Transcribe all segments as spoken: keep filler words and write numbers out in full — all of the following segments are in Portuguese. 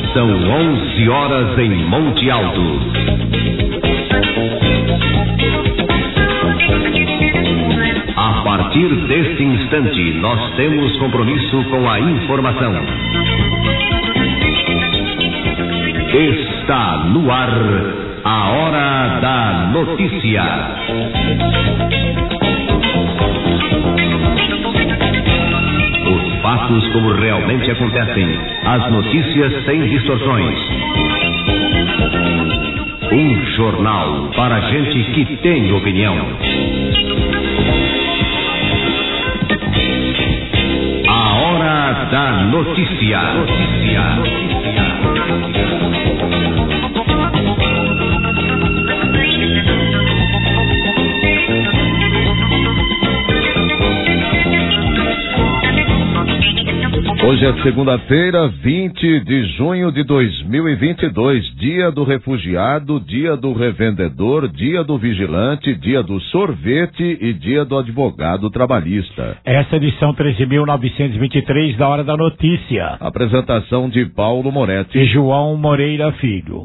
São onze horas em Monte Alto. A partir deste instante, nós temos compromisso com a informação. Está no ar a Hora da Notícia. Os fatos como realmente acontecem, as notícias sem distorções. Um jornal para gente que tem opinião. A Hora da Notícia. Notícia. Notícia. Hoje é segunda-feira, vinte de junho de dois mil e vinte e dois, dia do refugiado, dia do revendedor, dia do vigilante, dia do sorvete e dia do advogado trabalhista. Essa edição treze mil novecentos e vinte e três da Hora da Notícia. Apresentação de Paulo Moretti e João Moreira Filho.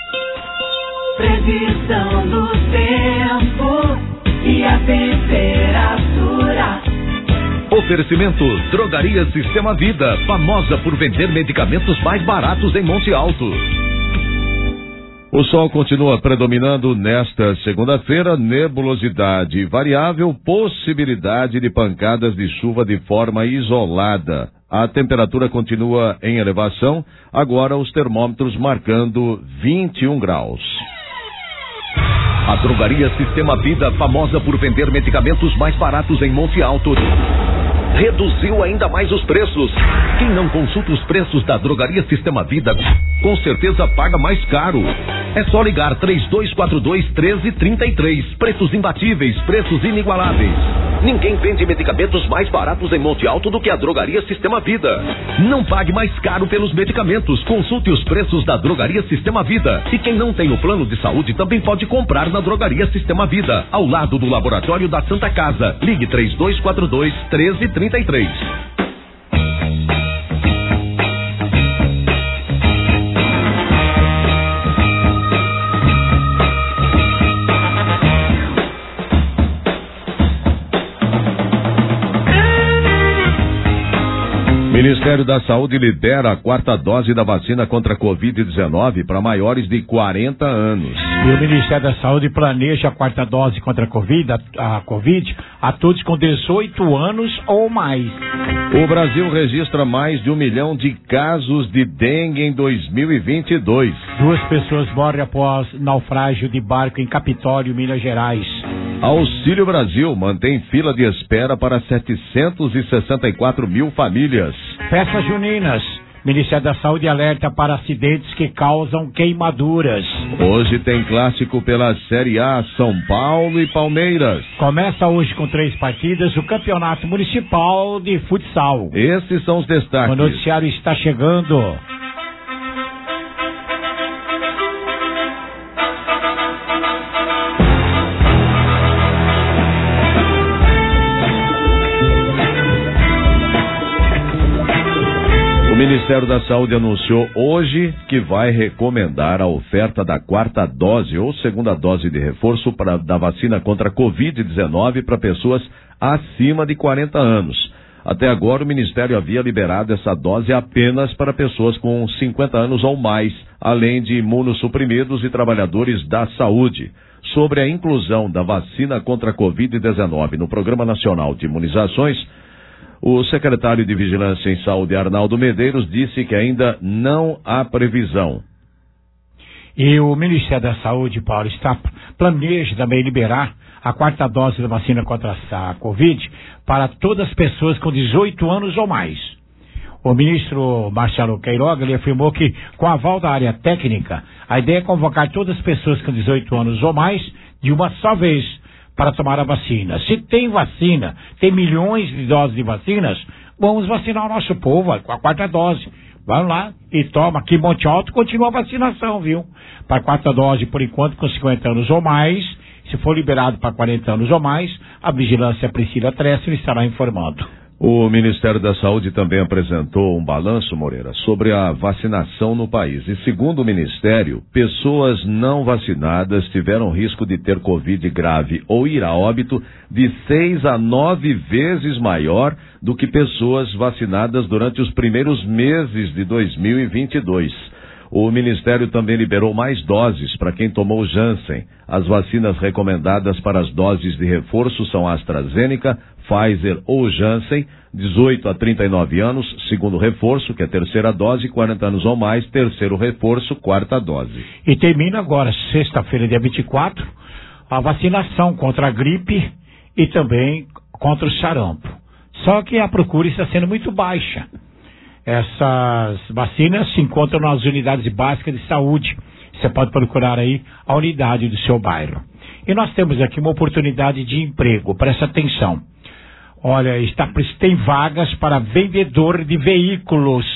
Previsão do tempo e a temperatura. Oferecimento Drogaria Sistema Vida, famosa por vender medicamentos mais baratos em Monte Alto. O sol continua predominando nesta segunda-feira, nebulosidade variável, possibilidade de pancadas de chuva de forma isolada. A temperatura continua em elevação, agora os termômetros marcando vinte e um graus. A Drogaria Sistema Vida, famosa por vender medicamentos mais baratos em Monte Alto, reduziu ainda mais os preços. Quem não consulta os preços da Drogaria Sistema Vida, com certeza paga mais caro. É só ligar três dois quatro dois, um três três três. Preços imbatíveis, preços inigualáveis. Ninguém vende medicamentos mais baratos em Monte Alto do que a Drogaria Sistema Vida. Não pague mais caro pelos medicamentos. Consulte os preços da Drogaria Sistema Vida. E quem não tem o plano de saúde também pode comprar na Drogaria Sistema Vida, ao lado do Laboratório da Santa Casa. Ligue três dois quatro dois, um três três três. Ministério da Saúde libera a quarta dose da vacina contra a covid dezenove para maiores de quarenta anos. E o Ministério da Saúde planeja a quarta dose contra a Covid, a, a Covid a todos com dezoito anos ou mais. O Brasil registra mais de um milhão de casos de dengue em dois mil e vinte e dois. Duas pessoas morrem após naufrágio de barco em Capitólio, Minas Gerais. Auxílio Brasil mantém fila de espera para setecentos e sessenta e quatro mil famílias. Festas juninas. Ministério da Saúde alerta para acidentes que causam queimaduras. Hoje tem clássico pela Série A, São Paulo e Palmeiras. Começa hoje com três partidas o Campeonato Municipal de Futsal. Esses são os destaques. O noticiário está chegando. O Ministério da Saúde anunciou hoje que vai recomendar a oferta da quarta dose ou segunda dose de reforço para, da vacina contra a covid dezenove para pessoas acima de quarenta anos. Até agora, o Ministério havia liberado essa dose apenas para pessoas com cinquenta anos ou mais, além de imunossuprimidos e trabalhadores da saúde. Sobre a inclusão da vacina contra a covid dezenove no Programa Nacional de Imunizações, o secretário de Vigilância em Saúde, Arnaldo Medeiros, disse que ainda não há previsão. E o Ministério da Saúde, Paulo, está planeja também liberar a quarta dose da vacina contra a Covid para todas as pessoas com dezoito anos ou mais. O ministro Marcelo Queiroga, ele afirmou que, com a aval da área técnica, a ideia é convocar todas as pessoas com dezoito anos ou mais de uma só vez para tomar a vacina. Se tem vacina, tem milhões de doses de vacinas, vamos vacinar o nosso povo com a quarta dose. Vamos lá e toma. Aqui em Monte Alto continua a vacinação, viu? Para a quarta dose, por enquanto, com cinquenta anos ou mais. Se for liberado para quarenta anos ou mais, a Vigilância Priscila Tressler estará informando. O Ministério da Saúde também apresentou um balanço, Moreira, sobre a vacinação no país. E segundo o Ministério, pessoas não vacinadas tiveram risco de ter Covid grave ou ir a óbito de seis a nove vezes maior do que pessoas vacinadas durante os primeiros meses de dois mil e vinte e dois. O Ministério também liberou mais doses para quem tomou Janssen. As vacinas recomendadas para as doses de reforço são AstraZeneca, Pfizer ou Janssen, dezoito a trinta e nove anos, segundo reforço, que é a terceira dose, quarenta anos ou mais, terceiro reforço, quarta dose. E termina agora, sexta-feira, dia vinte e quatro, a vacinação contra a gripe e também contra o sarampo. Só que a procura está sendo muito baixa. Essas vacinas se encontram nas unidades básicas de saúde. Você pode procurar aí a unidade do seu bairro. E nós temos aqui uma oportunidade de emprego. Presta atenção. Olha, está, tem vagas para vendedor de veículos.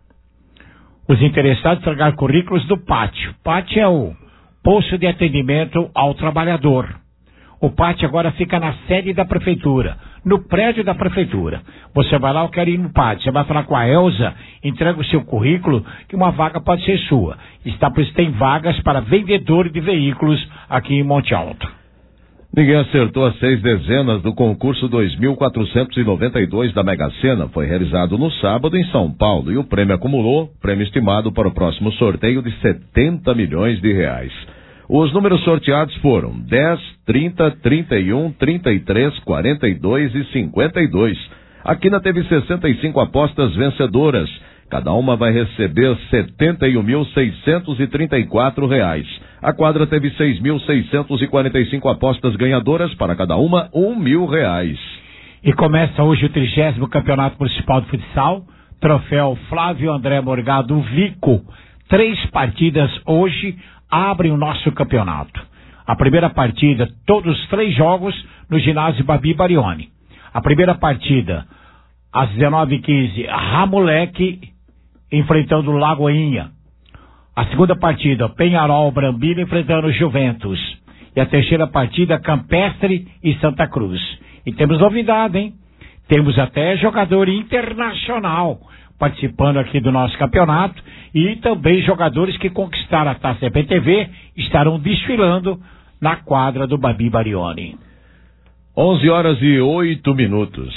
Os interessados tragar currículos do pátio. Pátio é o posto de atendimento ao trabalhador. O pátio agora fica na sede da prefeitura, no prédio da prefeitura. Você vai lá, eu quero ir no pátio. Você vai falar com a Elza, entrega o seu currículo, que uma vaga pode ser sua. Está, pois tem vagas para vendedor de veículos aqui em Monte Alto. Ninguém acertou as seis dezenas do concurso dois mil quatrocentos e noventa e dois da Mega Sena. Foi realizado no sábado em São Paulo e o prêmio acumulou, prêmio estimado para o próximo sorteio de setenta milhões de reais. Os números sorteados foram dez, trinta, trinta e um, trinta e três, quarenta e dois e cinquenta e dois. A Quina teve sessenta e cinco apostas vencedoras. Cada uma vai receber setenta e um mil seiscentos e trinta e quatro reais. A quadra teve seis mil seiscentos e quarenta e cinco apostas ganhadoras, para cada uma um mil reais. E começa hoje o trigésimo Campeonato Municipal de Futsal, troféu Flávio André Morgado Vico. Três partidas hoje abrem o nosso campeonato. A primeira partida, todos os três jogos no ginásio Babi Barioni. A primeira partida, às dezenove e quinze, Ramoleque enfrentando o Lagoinha. A segunda partida, Penharol Brambila enfrentando Juventus. E a terceira partida, Campestre e Santa Cruz. E temos novidade, hein? Temos até jogador internacional participando aqui do nosso campeonato e também jogadores que conquistaram a Taça C P T V estarão desfilando na quadra do Babi Barioni. onze horas e oito minutos.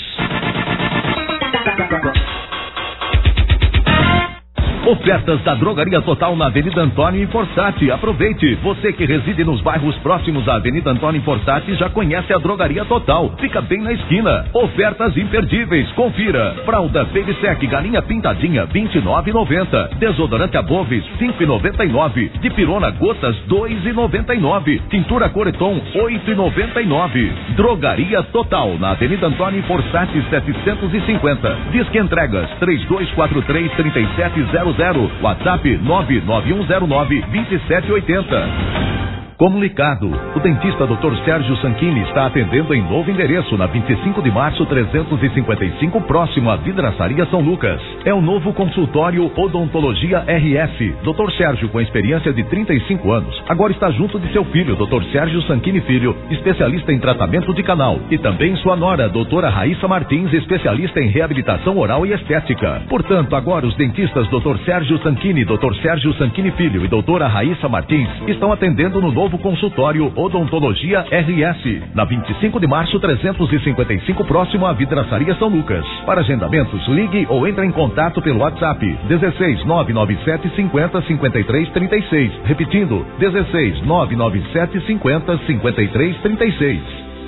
Ofertas da Drogaria Total na Avenida Antônio Forçati. Aproveite. Você que reside nos bairros próximos à Avenida Antônio Forçati já conhece a Drogaria Total. Fica bem na esquina. Ofertas imperdíveis. Confira. Fralda Baby Sec Galinha Pintadinha vinte e nove reais e noventa centavos. Desodorante Aboves cinco reais e noventa e nove centavos. Dipirona Gotas dois reais e noventa e nove centavos. Tintura Coreton oito reais e noventa e nove centavos. Drogaria Total na Avenida Antônio Forçati setecentos e cinquenta. Disque entregas três dois quatro três, três sete zero zero. WhatsApp nove nove um zero nove, dois sete oito zero. Comunicado. O dentista doutor Sérgio Sanchini está atendendo em novo endereço na vinte e cinco de março trezentos e cinquenta e cinco, próximo à Vidraçaria São Lucas. É o novo consultório Odontologia R S. doutor Sérgio, com experiência de trinta e cinco anos, agora está junto de seu filho, doutor Sérgio Sanchini Filho, especialista em tratamento de canal, e também sua nora, doutora Raíssa Martins, especialista em reabilitação oral e estética. Portanto, agora os dentistas doutor Sérgio Sanchini, doutor Sérgio Sanchini Filho e doutora Raíssa Martins estão atendendo no novo consultório Odontologia R S, na vinte e cinco de março trezentos e cinquenta e cinco, próximo à Vidraçaria São Lucas. Para agendamentos, ligue ou entre em contato pelo WhatsApp dezesseis, nove nove sete, cinquenta, cinquenta e três, trinta e seis. Repetindo, dezesseis, nove nove sete, cinquenta, cinquenta e três, trinta e seis.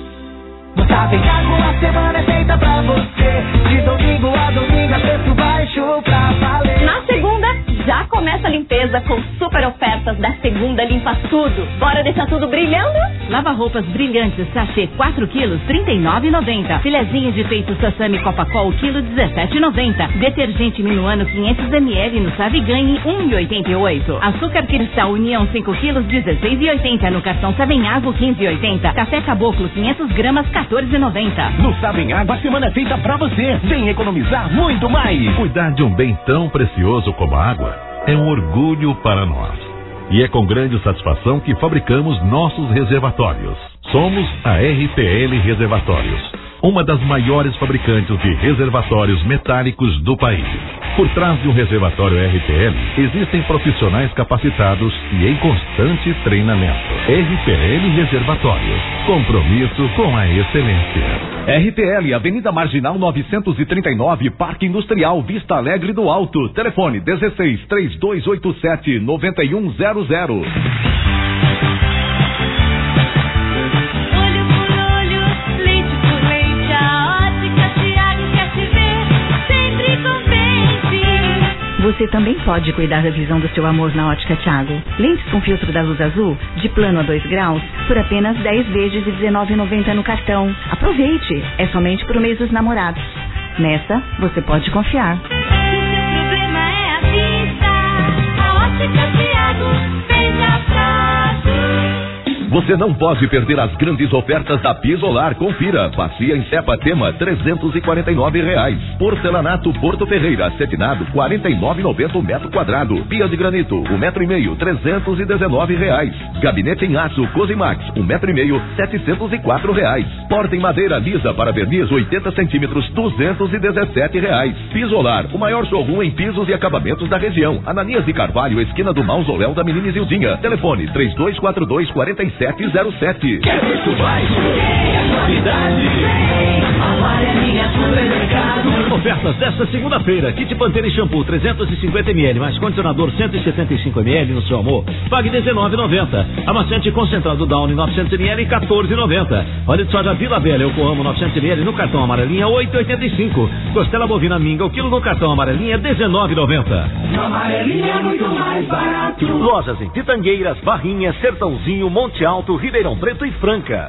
No Savenhago a semana é feita pra você. De domingo a domingo a preço baixo pra valer. Na segunda, já começa a limpeza com super ofertas da Segunda Limpa Tudo. Bora deixar tudo brilhando? Lava-roupas brilhantes, sachê quatro quilos, trinta e nove reais e noventa centavos. Filezinho de peito Sassami Copacol, quilo dezessete reais e noventa centavos. Detergente Minuano quinhentos mililitros no Saviganhe, um real e oitenta e oito centavos. Açúcar Cristal União cinco quilos, dezesseis reais e oitenta centavos. No cartão Savenhago, quinze reais e oitenta centavos. Café Caboclo quinhentos gramas, quatorze reais e noventa centavos. No Savenhago a semana é feita pra você. Vem economizar muito mais. Cuidar de um bem tão precioso como a água é um orgulho para nós. E é com grande satisfação que fabricamos nossos reservatórios. Somos a R P L Reservatórios, uma das maiores fabricantes de reservatórios metálicos do país. Por trás de um reservatório R P L, existem profissionais capacitados e em constante treinamento. R P L Reservatórios. Compromisso com a excelência. R P L, Avenida Marginal novecentos e trinta e nove, Parque Industrial, Vista Alegre do Alto. Telefone dezesseis, três dois oito sete, nove um zero zero. Você também pode cuidar da visão do seu amor na Ótica Thiago. Lentes com filtro da luz azul, de plano a dois graus, por apenas dez vezes de dezenove reais e noventa centavos no cartão. Aproveite! É somente pro mês dos namorados. Nessa, você pode confiar. Se o seu problema é a vista, a Ótica Thiago fez a frase. Você não pode perder as grandes ofertas da Pisolar. Confira. Bacia em Cepa Tema, trezentos e quarenta e nove reais. Porcelanato Porto Ferreira, cetinado, quarenta e nove reais e noventa centavos o metro quadrado. Pia de granito, um metro e meio, trezentos e dezenove reais. Gabinete em aço Cosimax, um metro e meio, setecentos e quatro reais. Porta em madeira lisa para verniz, oitenta centímetros, duzentos e dezessete reais. Pisolar, o maior showroom em pisos e acabamentos da região. Ananias de Carvalho, esquina do Mausoléu da Menina Zildinha. Telefone três dois quatro dois, quatro sete zero sete. Quer muito mais? Tem a qualidade. Amarelinha Supermercado. Ofertas desta segunda-feira. Kit Pantene Shampoo trezentos e cinquenta mililitros mais condicionador cento e setenta e cinco mililitros no seu amor. Pague dezenove reais e noventa centavos. Amaciante concentrado Downy novecentos mililitros quatorze reais e noventa centavos. Óleo de soja Vila Velha eu amo novecentos mililitros no cartão amarelinha oito reais e oitenta e cinco centavos. Costela bovina minga o quilo no cartão amarelinha dezenove reais e noventa centavos. Amarelinha é muito mais barato. Lojas em Pitangueiras, Barrinhas, Sertãozinho, Monte Alto, Ribeirão Preto e Franca.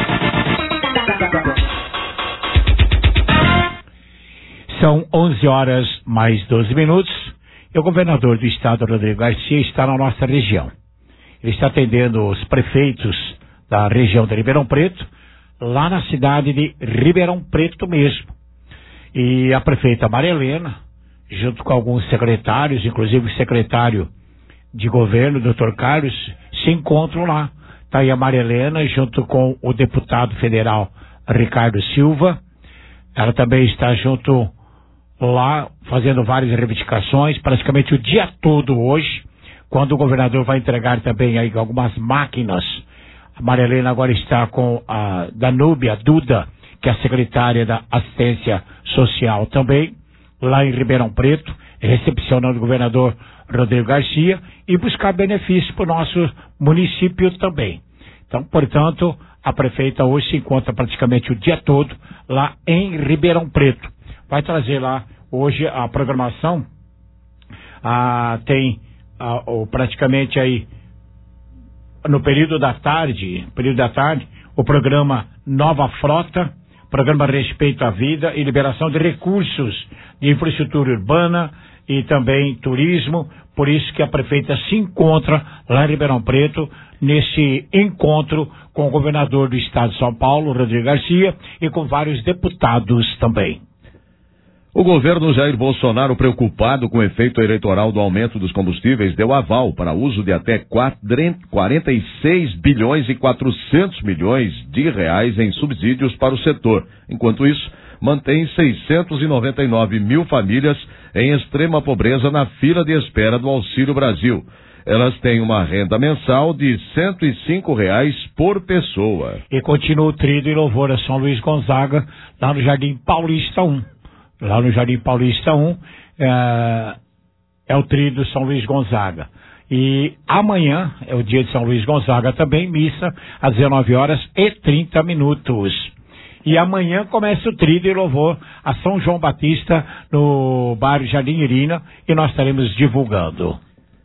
São onze horas mais doze minutos e o governador do estado, Rodrigo Garcia, está na nossa região. Ele está atendendo os prefeitos da região de Ribeirão Preto, lá na cidade de Ribeirão Preto mesmo. E a prefeita Maria Helena, junto com alguns secretários, inclusive o secretário de governo, doutor Carlos, se encontram lá. Está aí a Maria Helena, junto com o deputado federal Ricardo Silva. Ela também está junto lá, fazendo várias reivindicações, praticamente o dia todo hoje, quando o governador vai entregar também aí algumas máquinas. A Maria Helena agora está com a Danúbia Duda, que é a secretária da Assistência Social também, lá em Ribeirão Preto, recepcionando o governador Rodrigo Garcia e buscar benefícios para o nosso município também. Então, portanto, a prefeita hoje se encontra praticamente o dia todo lá em Ribeirão Preto. Vai trazer lá hoje a programação, ah, tem ah, oh, praticamente aí no período da tarde, período da tarde, o programa Nova Frota, programa Respeito à Vida e Liberação de Recursos de Infraestrutura Urbana e também turismo. Por isso que a prefeita se encontra lá em Ribeirão Preto, nesse encontro com o governador do estado de São Paulo, Rodrigo Garcia, e com vários deputados também. O governo Jair Bolsonaro, preocupado com o efeito eleitoral do aumento dos combustíveis, deu aval para uso de até quarenta e seis bilhões e quatrocentos milhões de reais em subsídios para o setor. Enquanto isso, mantém seiscentos e noventa e nove mil famílias em extrema pobreza na fila de espera do Auxílio Brasil. Elas têm uma renda mensal de cento e cinco reais por pessoa. E continua o tríduo e louvor a São Luís Gonzaga, lá no Jardim Paulista um. Lá no Jardim Paulista um, é, é o tríduo São Luís Gonzaga. E amanhã é o dia de São Luís Gonzaga também, missa às dezenove horas e trinta minutos. E amanhã começa o tríduo e louvor a São João Batista no bairro Jardim Irina e nós estaremos divulgando.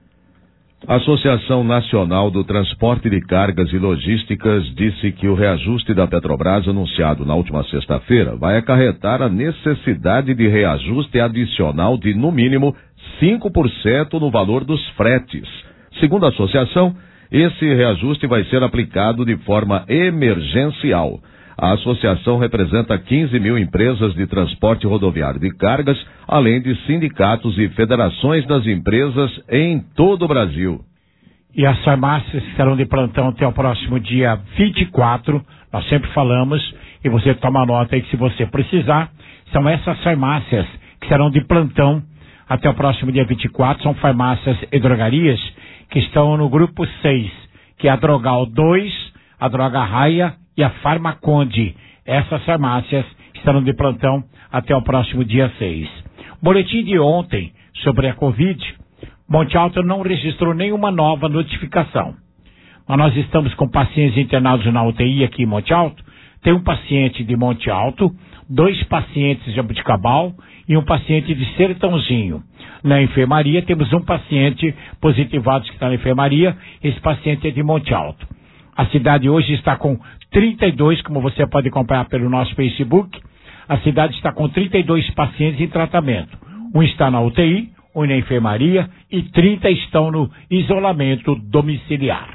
A Associação Nacional do Transporte de Cargas e Logísticas disse que o reajuste da Petrobras anunciado na última sexta-feira vai acarretar a necessidade de reajuste adicional de, no mínimo, cinco por cento no valor dos fretes. Segundo a associação, esse reajuste vai ser aplicado de forma emergencial. A associação representa quinze mil empresas de transporte rodoviário de cargas, além de sindicatos e federações das empresas em todo o Brasil. E as farmácias estarão de plantão até o próximo dia vinte e quatro, Nós sempre falamos, e você toma nota aí que se você precisar, são essas farmácias que serão de plantão até o próximo dia vinte e quatro, são farmácias e drogarias que estão no grupo seis, que é a Drogal dois, a Droga Raia e a Farmaconde. Essas farmácias estarão de plantão até o próximo dia seis. Boletim de ontem sobre a Covid, Monte Alto não registrou nenhuma nova notificação. Mas nós estamos com pacientes internados na U T I aqui em Monte Alto. Tem um paciente de Monte Alto, dois pacientes de Jabuticabal e um paciente de Sertãozinho. Na enfermaria temos um paciente positivado que está na enfermaria, esse paciente é de Monte Alto. A cidade hoje está com trinta e dois, como você pode acompanhar pelo nosso Facebook, a cidade está com trinta e dois pacientes em tratamento. Um está na U T I, um na enfermaria e trinta estão no isolamento domiciliar.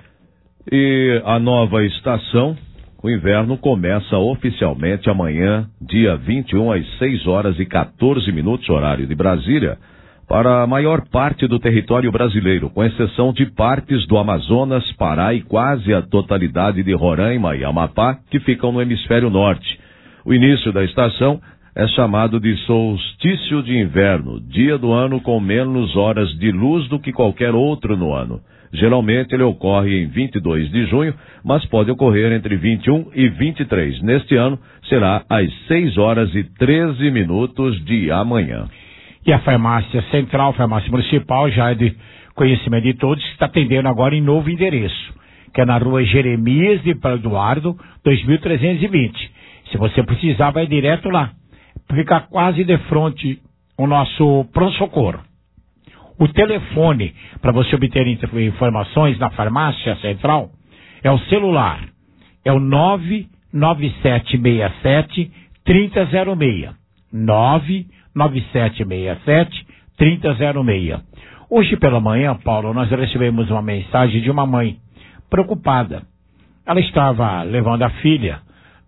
E a nova estação, o inverno, começa oficialmente amanhã, dia vinte e um, às seis horas e quatorze minutos, horário de Brasília, para a maior parte do território brasileiro, com exceção de partes do Amazonas, Pará e quase a totalidade de Roraima e Amapá, que ficam no hemisfério norte. O início da estação é chamado de solstício de inverno, dia do ano com menos horas de luz do que qualquer outro no ano. Geralmente ele ocorre em vinte e dois de junho, mas pode ocorrer entre vinte e um e vinte e três. Neste ano será às seis horas e treze minutos de amanhã. E a farmácia central, farmácia municipal, já é de conhecimento de todos, está atendendo agora em novo endereço, que é na rua Jeremias de Eduardo, dois mil trezentos e vinte. Se você precisar, vai direto lá. Fica quase de frente o nosso pronto-socorro. O telefone para você obter informações na farmácia central é o celular. É o nove nove sete seis sete, três zero zero seis. nove nove sete seis sete, três zero zero seis. Hoje pela manhã, Paulo, nós recebemos uma mensagem de uma mãe preocupada. Ela estava levando a filha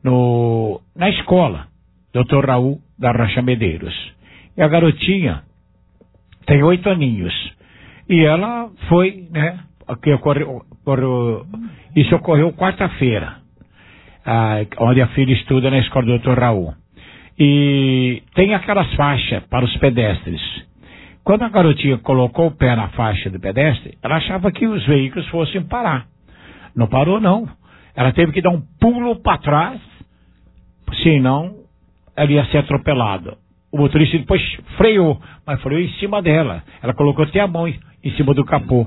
no, na escola, doutor Raul da Rocha Medeiros. E a garotinha tem oito aninhos. E ela foi, né? Que ocorreu, ocorreu, isso ocorreu quarta-feira, ah, onde a filha estuda na escola do doutor Raul. E tem aquelas faixas para os pedestres. Quando a garotinha colocou o pé na faixa do pedestre, ela achava que os veículos fossem parar. Não parou, não. Ela teve que dar um pulo para trás, senão ela ia ser atropelada. O motorista depois freou, mas freou em cima dela. Ela colocou até a mão em cima do capô.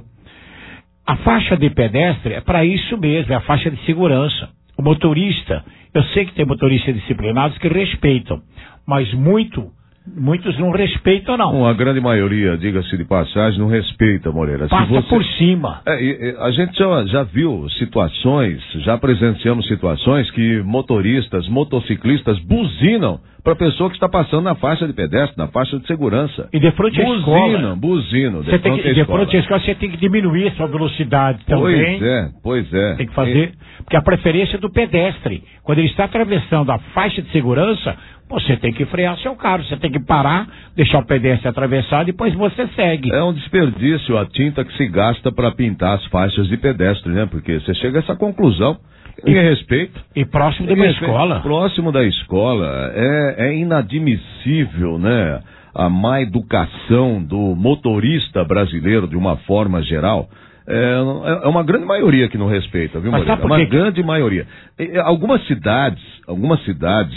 A faixa de pedestre é para isso mesmo, é a faixa de segurança. O motorista, eu sei que tem motoristas disciplinados que respeitam, mas muito, muitos não respeitam, não. Bom, a grande maioria, diga-se de passagem, não respeita, Moreira. Passa Se você... por cima. É, e, e, a gente já, já viu situações, já presenciamos situações que motoristas, motociclistas buzinam para a pessoa que está passando na faixa de pedestre, na faixa de segurança. E de frente à escola. Buzinam, buzinam. De você tem frente que, à de escola. frente à escola você tem que diminuir a sua velocidade também. Pois é, pois é. Tem que fazer, e... porque a preferência é do pedestre. Quando ele está atravessando a faixa de segurança, você tem que frear seu carro, você tem que parar, deixar o pedestre atravessar, depois você segue. É um desperdício a tinta que se gasta para pintar as faixas de pedestre, né? Porque você chega a essa conclusão. Em respeito. E próximo de uma escola. Próximo da escola. É, é inadmissível, né? A má educação do motorista brasileiro, de uma forma geral. É, é uma grande maioria que não respeita, viu, Moreira? É uma grande maioria. E, algumas cidades, algumas cidades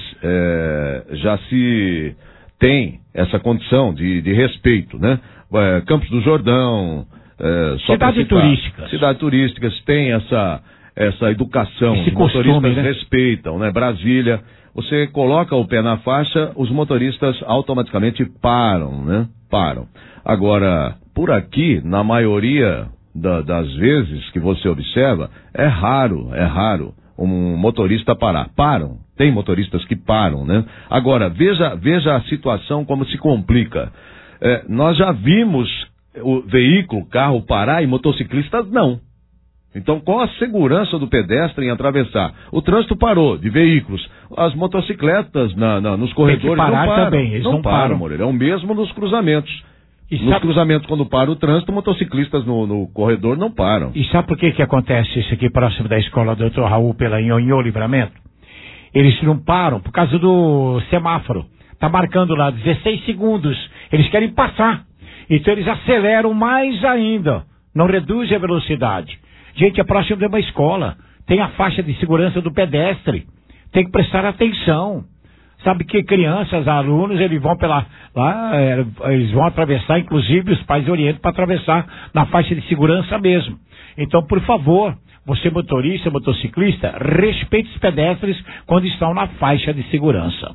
é, já se tem essa condição de, de respeito, né? É, Campos do Jordão, é, só cidades turísticas. Cidades turísticas têm essa... essa educação, esse os motoristas costume, né? respeitam, né? Brasília, você coloca o pé na faixa, os motoristas automaticamente param, né? Param. Agora, por aqui, na maioria da, das vezes que você observa, é raro, é raro um motorista parar. Param, tem motoristas que param, né? Agora, veja, veja a situação como se complica. É, nós já vimos o veículo, carro parar e motociclistas não. Então, qual a segurança do pedestre em atravessar? O trânsito parou de veículos. As motocicletas na, na, nos corredores parar não param. Também. Eles não, não param, param. Moreira. É o mesmo nos cruzamentos. E nos sabe... cruzamentos, quando para o trânsito, motociclistas no, no corredor não param. E sabe por que que acontece isso aqui próximo da escola do doutor Raul, pela Nhonhô Livramento? Eles não param por causa do semáforo. Tá marcando lá dezesseis segundos. Eles querem passar. Então eles aceleram mais ainda. Não reduzem a velocidade. Gente, é próximo de uma escola. Tem a faixa de segurança do pedestre. Tem que prestar atenção. Sabe que crianças, alunos, eles vão pela lá, é, eles vão atravessar, inclusive os pais orientam para atravessar na faixa de segurança mesmo. Então, por favor, você motorista, motociclista, respeite os pedestres quando estão na faixa de segurança.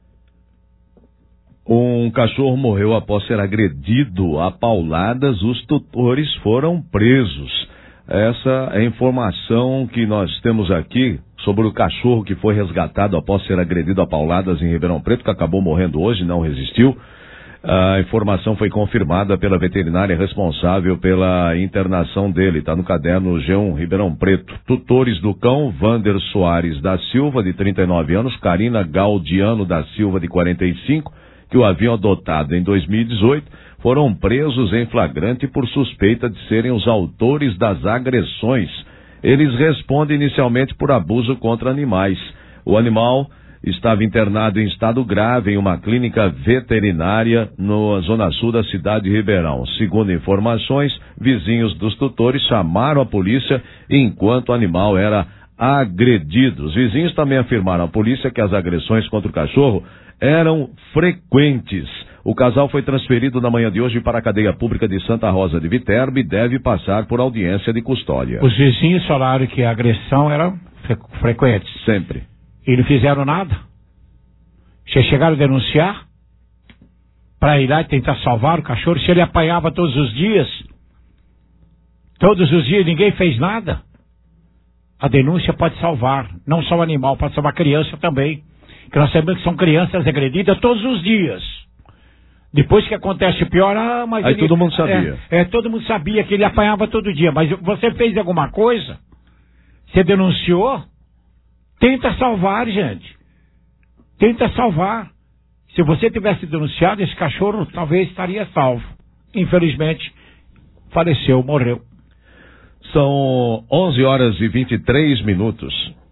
Um cachorro morreu após ser agredido a pauladas, os tutores foram presos. Essa é a informação que nós temos aqui sobre o cachorro que foi resgatado após ser agredido a pauladas em Ribeirão Preto, que acabou morrendo hoje, não resistiu. A informação foi confirmada pela veterinária responsável pela internação dele, está no caderno G um Ribeirão Preto. Tutores do cão, Vander Soares da Silva, de trinta e nove anos, Karina Gaudiano da Silva, de quarenta e cinco, que o haviam adotado em dois mil e dezoito, foram presos em flagrante por suspeita de serem os autores das agressões. Eles respondem inicialmente por abuso contra animais. O animal estava internado em estado grave em uma clínica veterinária na zona sul da cidade de Ribeirão. Segundo informações, vizinhos dos tutores chamaram a polícia enquanto o animal era agredido. Os vizinhos também afirmaram à polícia que as agressões contra o cachorro eram frequentes. O casal foi transferido na manhã de hoje para a cadeia pública de Santa Rosa de Viterbo e deve passar por audiência de custódia. Os vizinhos falaram que a agressão era fre- frequente. Sempre. E não fizeram nada? Vocês chegaram a denunciar? Para ir lá e tentar salvar o cachorro? Se ele apanhava todos os dias? Todos os dias ninguém fez nada? A denúncia pode salvar. Não só o animal, pode salvar a criança também. Que nós sabemos que são crianças agredidas todos os dias. Depois que acontece o pior, ah, mas aí ele, todo mundo sabia. É, é, todo mundo sabia que ele apanhava todo dia. Mas você fez alguma coisa? Você denunciou? Tenta salvar, gente. Tenta salvar. Se você tivesse denunciado, esse cachorro talvez estaria salvo. Infelizmente, faleceu, morreu. São onze horas e vinte e três minutos.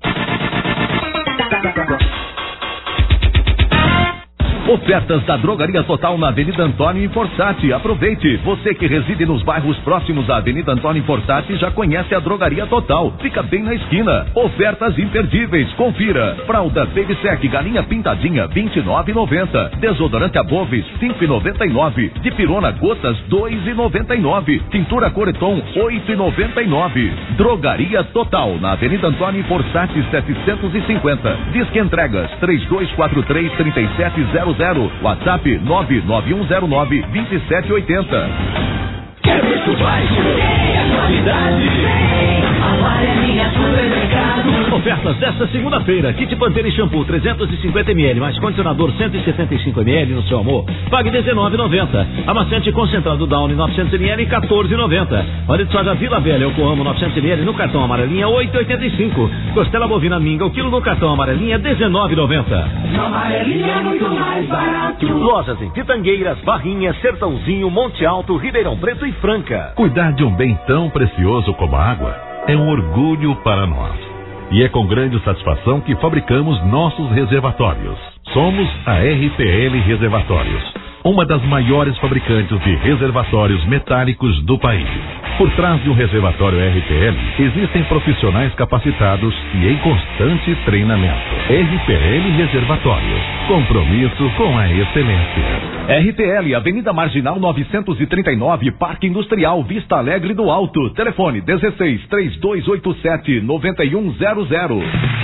Ofertas da Drogaria Total na Avenida Antônio Forçati. Aproveite. Você que reside nos bairros próximos à Avenida Antônio Forçati já conhece a Drogaria Total. Fica bem na esquina. Ofertas imperdíveis. Confira. Fralda Baby Sec Galinha Pintadinha vinte e nove reais e noventa centavos. Desodorante Aboves cinco reais e noventa e nove centavos. Dipirona Gotas dois reais e noventa e nove centavos. Tintura Coreton oito reais e noventa e nove centavos. Drogaria Total na Avenida Antônio Forçati setecentos e cinquenta. Disque Entregas três dois quatro três, três sete zero zero. WhatsApp nove nove um zero nove, dois sete oito zero. Quer preço baixo? Tem a qualidade. Amarelinha Supermercado. Ofertas desta segunda-feira. Kit Pantene Shampoo trezentos e cinquenta mililitros mais condicionador cento e setenta e cinco mililitros no seu amor. Pague dezenove reais e noventa centavos. Amaciante concentrado Downy novecentos mililitros quatorze reais e noventa centavos. Óleo de soja Vila Velha Yokohama novecentos mililitros no cartão amarelinha oito reais e oitenta e cinco centavos. Costela bovina Minga o quilo no cartão amarelinha dezenove reais e noventa centavos. Amarelinha é muito mais barato. Lojas em Pitangueiras, Barrinhas, Sertãozinho, Monte Alto, Ribeirão Preto e Franca. Cuidar de um bem tão precioso como a água é um orgulho para nós. E é com grande satisfação que fabricamos nossos reservatórios. Somos a R P L Reservatórios, uma das maiores fabricantes de reservatórios metálicos do país. Por trás de um reservatório R P L, existem profissionais capacitados e em constante treinamento. R P L Reservatórios, compromisso com a excelência. R T L, Avenida Marginal novecentos e trinta e nove, Parque Industrial, Vista Alegre do Alto. Telefone dezesseis, três dois oito sete, nove um zero zero.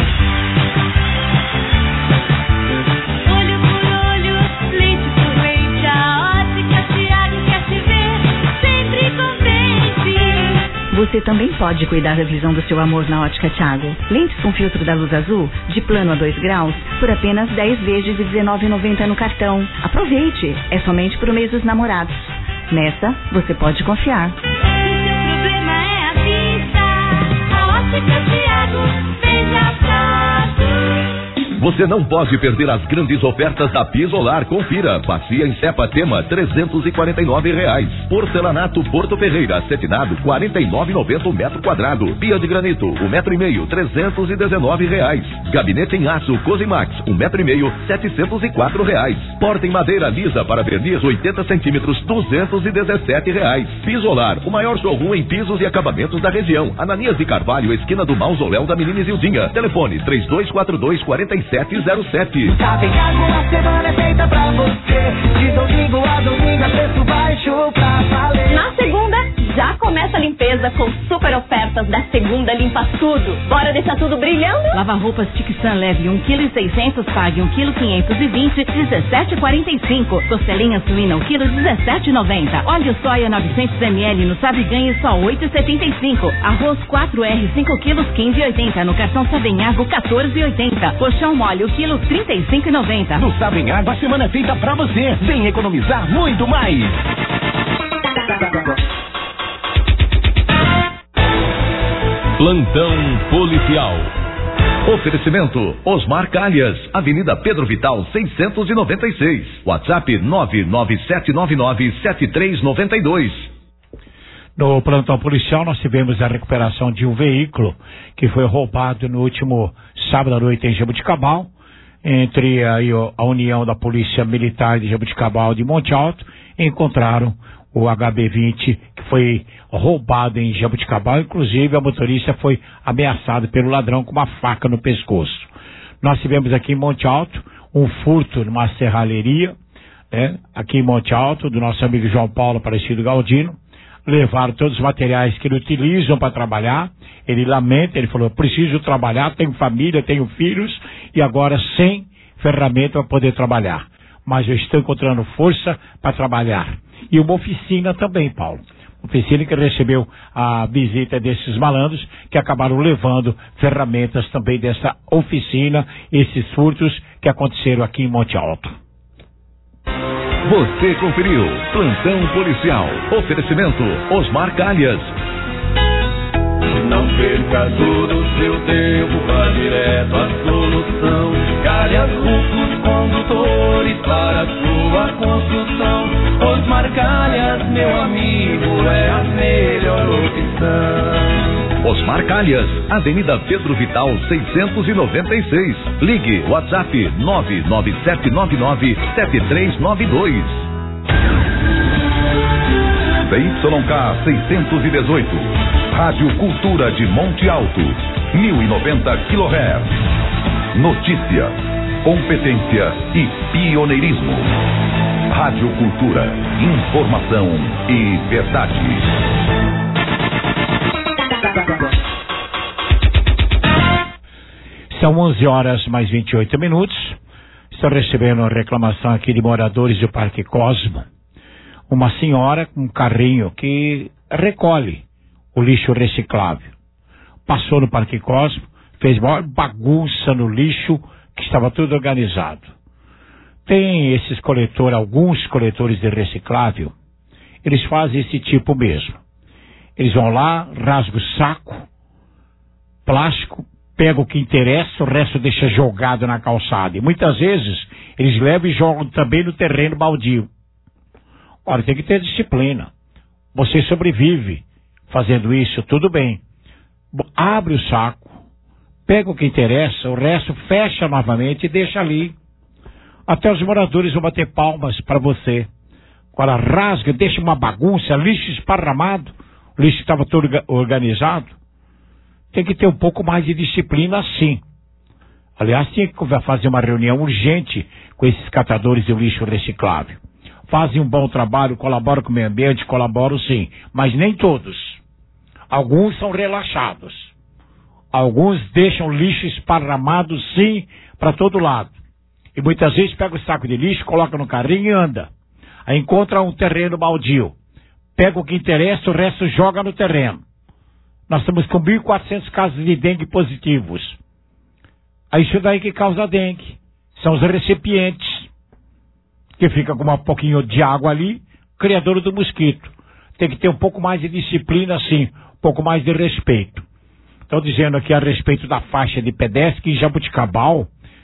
Você também pode cuidar da visão do seu amor na Ótica Thiago. Lentes com filtro da luz azul, de plano a dois graus, por apenas dez vezes de dezenove reais e noventa centavos no cartão. Aproveite! É somente pro mês dos namorados. Nessa, você pode confiar. Se seu problema é a vista, a Ótica Thiago, veja Você não pode perder as grandes ofertas da Pisolar. Confira. Bacia em Cepa Tema, trezentos e quarenta e nove reais. Porcelanato Porto Ferreira, cetinado, quarenta e nove reais e noventa centavos o metro quadrado. Pia de granito, um metro e meio, trezentos e dezenove reais. Gabinete em aço Cosimax, um metro e meio, setecentos e quatro reais. Porta em madeira lisa para verniz, oitenta centímetros, duzentos e dezessete reais. Pisolar, o maior showroom em pisos e acabamentos da região. Ananias de Carvalho, esquina do Mausoléu da Menina Isildinha. Telefone três dois quatro dois, quatro sete zero sete. Savenhago, a semana é feita pra você. De domingo a domingo, preço baixo pra valer. Na segunda, já começa a limpeza com super ofertas da segunda Limpa Tudo. Bora deixar tudo brilhando? Lava-roupas Tixan leve um quilo e seiscentos, pague um quilo quinhentos e vinte, dezessete e quarenta e cinco. Costelinha suína um quilo dezessete reais e noventa centavos. Óleo soia novecentos mililitros no Sabe Ganhe só oito reais e setenta e cinco centavos. Arroz quatro R cinco quilos quinze reais e oitenta centavos. No cartão Savenhago quatorze reais e oitenta centavos. Colchão mole o quilo trinta e cinco reais e noventa centavos. No Savenhago a semana é feita pra você. Vem economizar muito mais. Plantão policial. Oferecimento Osmar Calhas, Avenida Pedro Vital seiscentos e noventa e seis. WhatsApp nove nove sete nove nove sete três nove dois. No plantão policial nós tivemos a recuperação de um veículo que foi roubado no último sábado à noite em Jabuticabal, entre aí a União da Polícia Militar de Jabuticabal de Monte Alto. Encontraram o H B vinte que foi roubado em Jabuticabal. Inclusive a motorista foi ameaçada pelo ladrão com uma faca no pescoço. Nós tivemos aqui em Monte Alto um furto numa serralheria, né, aqui em Monte Alto, do nosso amigo João Paulo Aparecido Galdino. Levaram todos os materiais que ele utilizam para trabalhar. Ele lamenta, ele falou: preciso trabalhar, tenho família, tenho filhos e agora sem ferramenta para poder trabalhar, mas eu estou encontrando força para trabalhar. E uma oficina também, Paulo. Oficina que recebeu a visita desses malandros que acabaram levando ferramentas também dessa oficina, esses furtos que aconteceram aqui em Monte Alto. Você conferiu Plantão Policial. Oferecimento Osmar Calhas. Não perca todo o seu tempo, vá direto à solução. Calhas Rufos Condutores para sua construção. Osmar Calhas, meu amigo, é a melhor opção. Osmar Calhas, Avenida Pedro Vital seiscentos e noventa e seis. Ligue WhatsApp nove nove sete nove nove sete três nove dois. C Y K seiscentos e dezoito, Rádio Cultura de Monte Alto, mil e noventa quilohertz. Notícia, competência e pioneirismo. Rádio Cultura, informação e verdade. São onze horas mais vinte e oito minutos. Estou recebendo uma reclamação aqui de moradores do Parque Cosmo. Uma senhora com um carrinho que recolhe o lixo reciclável. Passou no Parque Cosmo, fez maior bagunça no lixo, que estava tudo organizado. Tem esses coletores, alguns coletores de reciclável, eles fazem esse tipo mesmo. Eles vão lá, rasgam o saco, plástico, pegam o que interessa, o resto deixa jogado na calçada. E muitas vezes eles levam e jogam também no terreno baldio. Ora, tem que ter disciplina. Você sobrevive fazendo isso, tudo bem. Abre o saco, pega o que interessa, o resto fecha novamente e deixa ali. Até os moradores vão bater palmas para você. Agora rasga, deixa uma bagunça, lixo esparramado, o lixo estava todo organizado. Tem que ter um pouco mais de disciplina assim. Aliás, tinha que fazer uma reunião urgente com esses catadores de lixo reciclável. Fazem um bom trabalho, colaboram com o meio ambiente, colaboram sim, mas nem todos. Alguns são relaxados. Alguns deixam lixo esparramado sim para todo lado. E muitas vezes pega o saco de lixo, coloca no carrinho e anda. Aí encontra um terreno baldio. Pega o que interessa, o resto joga no terreno. Nós estamos com mil e quatrocentos casos de dengue positivos. É isso daí que causa dengue. São os recipientes, que fica com um pouquinho de água ali, criador do mosquito. Tem que ter um pouco mais de disciplina, sim, um pouco mais de respeito. Estou dizendo aqui a respeito da faixa de pedestre, que em Jabuticabal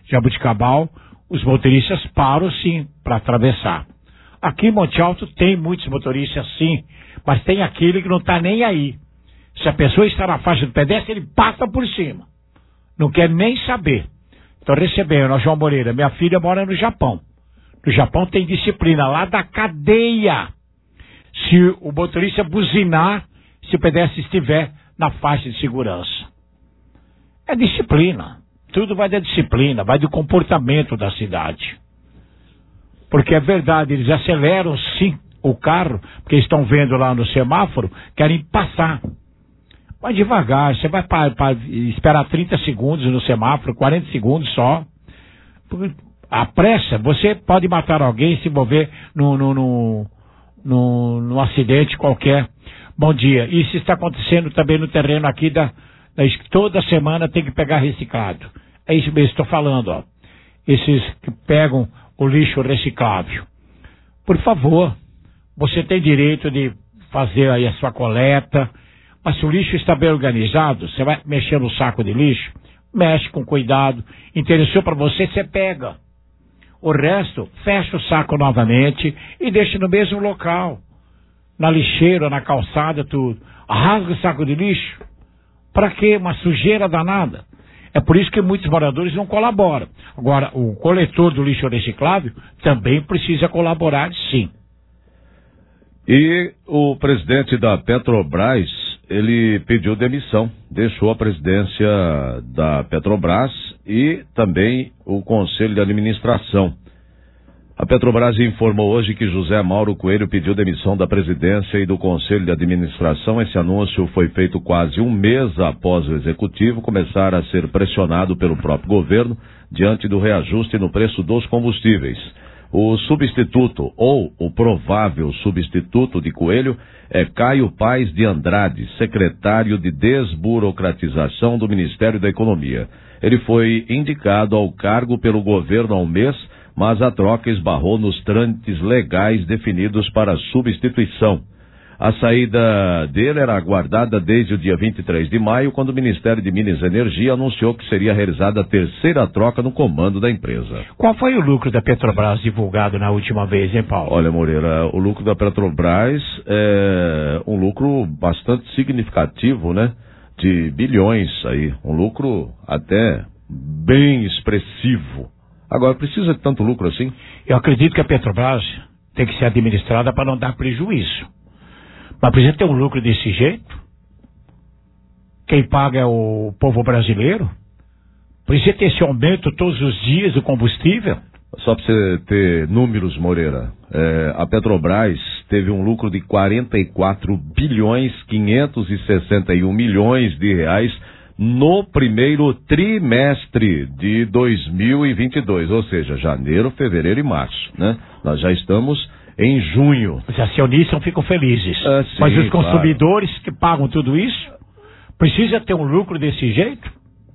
Jabuticabal, os motoristas param sim para atravessar. Aqui em Monte Alto tem muitos motoristas sim, mas tem aquele que não está nem aí. Se a pessoa está na faixa do pedestre, ele passa por cima. Não quer nem saber. Estou recebendo a João Moreira, minha filha mora no Japão. No Japão tem disciplina lá da cadeia. Se o motorista buzinar, se o pedestre estiver na faixa de segurança. É disciplina. Tudo vai da disciplina, vai do comportamento da cidade. Porque é verdade, eles aceleram sim o carro, porque estão vendo lá no semáforo, querem passar. Vai devagar, você vai pra, pra esperar trinta segundos no semáforo, quarenta segundos só. A pressa, você pode matar alguém, se envolver num no, no, no, no acidente qualquer. Bom dia. Isso está acontecendo também no terreno aqui da, da toda semana tem que pegar reciclado. É isso mesmo, estou falando, ó. Esses que pegam o lixo reciclável. Por favor, você tem direito de fazer aí a sua coleta, mas se o lixo está bem organizado, você vai mexer no saco de lixo, mexe com cuidado, interessou para você, você pega. O resto, fecha o saco novamente e deixa no mesmo local. Na lixeira, na calçada, tudo. Rasga o saco de lixo. Para quê? Uma sujeira danada. É por isso que muitos moradores não colaboram. Agora, o coletor do lixo reciclável também precisa colaborar, sim. E o presidente da Petrobras, ele pediu demissão, deixou a presidência da Petrobras e também o Conselho de Administração. A Petrobras informou hoje que José Mauro Coelho pediu demissão da presidência e do Conselho de Administração. Esse anúncio foi feito quase um mês após o executivo começar a ser pressionado pelo próprio governo diante do reajuste no preço dos combustíveis. O substituto ou o provável substituto de Coelho é Caio Paes de Andrade, secretário de Desburocratização do Ministério da Economia. Ele foi indicado ao cargo pelo governo há um mês, mas a troca esbarrou nos trâmites legais definidos para a substituição. A saída dele era aguardada desde o dia vinte e três de maio, quando o Ministério de Minas e Energia anunciou que seria realizada a terceira troca no comando da empresa. Qual foi o lucro da Petrobras divulgado na última vez, hein, Paulo? Olha, Moreira, o lucro da Petrobras é um lucro bastante significativo, né? De bilhões aí, um lucro até bem expressivo. Agora, precisa de tanto lucro assim? Eu acredito que a Petrobras tem que ser administrada para não dar prejuízo. Mas precisa ter um lucro desse jeito? Quem paga é o povo brasileiro? Precisa ter esse aumento todos os dias do combustível? Só para você ter números, Moreira, é, a Petrobras teve um lucro de quarenta e quatro bilhões quinhentos e sessenta e um milhões de reais no primeiro trimestre de dois mil e vinte e dois, ou seja, janeiro, fevereiro e março, né? Nós já estamos em junho. Os acionistas ficam felizes. Ah, sim, mas os consumidores claro. que pagam tudo isso, precisa ter um lucro desse jeito?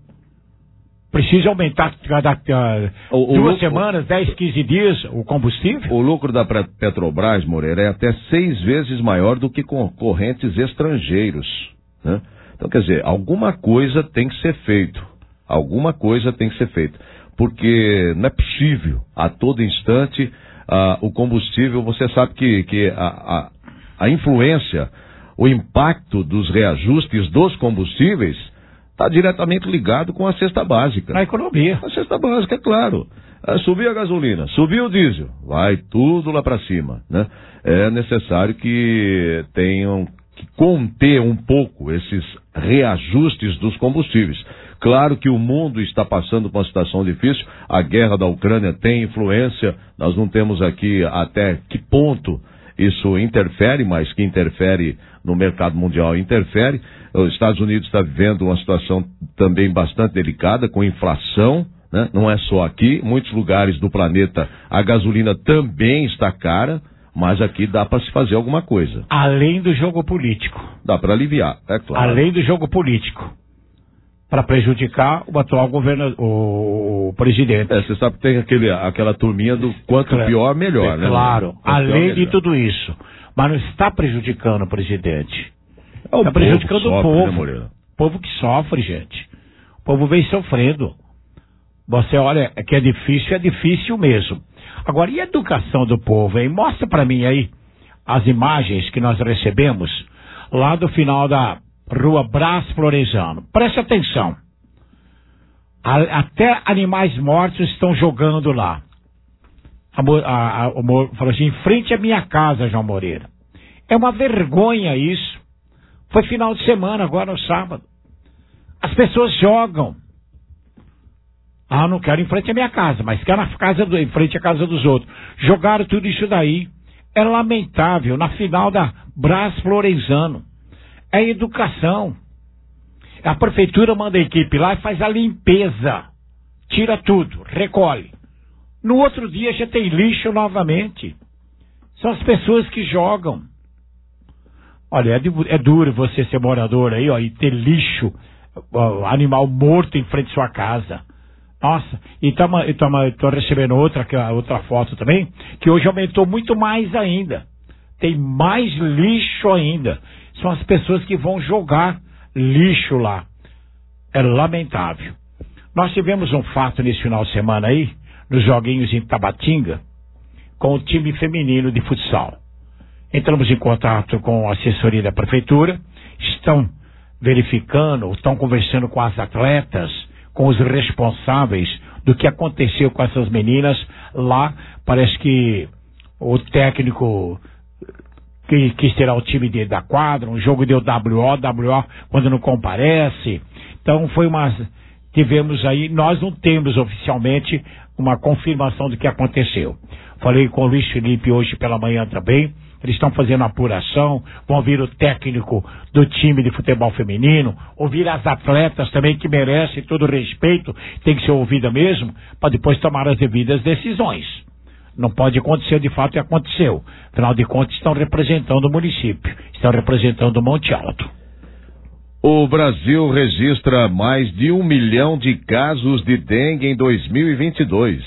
Precisa aumentar cada uh, o, o duas lucro, semanas, dez, quinze dias o combustível? O lucro da Petrobras, Moreira, é até seis vezes maior do que concorrentes estrangeiros, né? Então, quer dizer, alguma coisa tem que ser feito. Alguma coisa tem que ser feita. Porque não é possível, a todo instante, uh, o combustível, você sabe que, que a, a, a influência, o impacto dos reajustes dos combustíveis está diretamente ligado com a cesta básica. A economia. A cesta básica, é claro. Uh, subiu a gasolina, subiu o diesel, vai tudo lá para cima, né? É necessário que tenham que conter um pouco esses reajustes dos combustíveis. Claro que o mundo está passando por uma situação difícil, a guerra da Ucrânia tem influência, nós não temos aqui até que ponto isso interfere, mas que interfere no mercado mundial interfere. Os Estados Unidos está vivendo uma situação também bastante delicada, com inflação, né? Não é só aqui, em muitos lugares do planeta a gasolina também está cara, mas aqui dá para se fazer alguma coisa. Além do jogo político. Dá para aliviar, é claro. Além do jogo político. Para prejudicar o atual governo, o presidente. É, você sabe que tem aquele, aquela turminha do quanto claro. Pior, melhor, é, né? Claro, Quanto além pior, de tudo isso. Mas não está prejudicando o presidente. É o está prejudicando sofre, o povo. Né, o povo que sofre, gente. O povo vem sofrendo. Você olha que é difícil, é difícil mesmo. Agora, e a educação do povo, hein? Mostra pra mim aí as imagens que nós recebemos lá do final da rua Brás Florezano. Preste atenção. A, até animais mortos estão jogando lá. A, a, a, o falou assim, em frente à minha casa, João Moreira. É uma vergonha isso. Foi final de semana, agora no sábado. As pessoas jogam. Ah, não quero em frente à minha casa, mas quero na casa do, em frente à casa dos outros. Jogaram tudo isso daí. É lamentável, na final da Brás Florezano. É educação. A prefeitura manda a equipe lá e faz a limpeza. Tira tudo, recolhe. No outro dia já tem lixo novamente. São as pessoas que jogam. Olha, é, de, é duro você ser morador aí, ó, e ter lixo, ó, animal morto em frente à sua casa. Nossa, e estou recebendo outra, outra foto também, que hoje aumentou muito mais ainda. Tem mais lixo ainda. São as pessoas que vão jogar lixo lá. É lamentável. Nós tivemos um fato nesse final de semana aí, nos joguinhos em Tabatinga, com o time feminino de futsal. Entramos em contato com a assessoria da prefeitura, estão verificando, estão conversando com as atletas, com os responsáveis do que aconteceu com essas meninas lá. Parece que o técnico que quis tirar o time de, da quadra, um jogo deu W O, W O quando não comparece. Então foi uma... Tivemos aí, nós não temos oficialmente uma confirmação do que aconteceu. Falei com o Luiz Felipe hoje pela manhã também. Eles estão fazendo apuração, vão ouvir o técnico do time de futebol feminino, ouvir as atletas também que merecem todo o respeito, tem que ser ouvida mesmo, para depois tomar as devidas decisões. Não pode acontecer de fato e aconteceu. Afinal de contas, estão representando o município, estão representando o Monte Alto. O Brasil registra mais de um milhão de casos de dengue em dois mil e vinte e dois.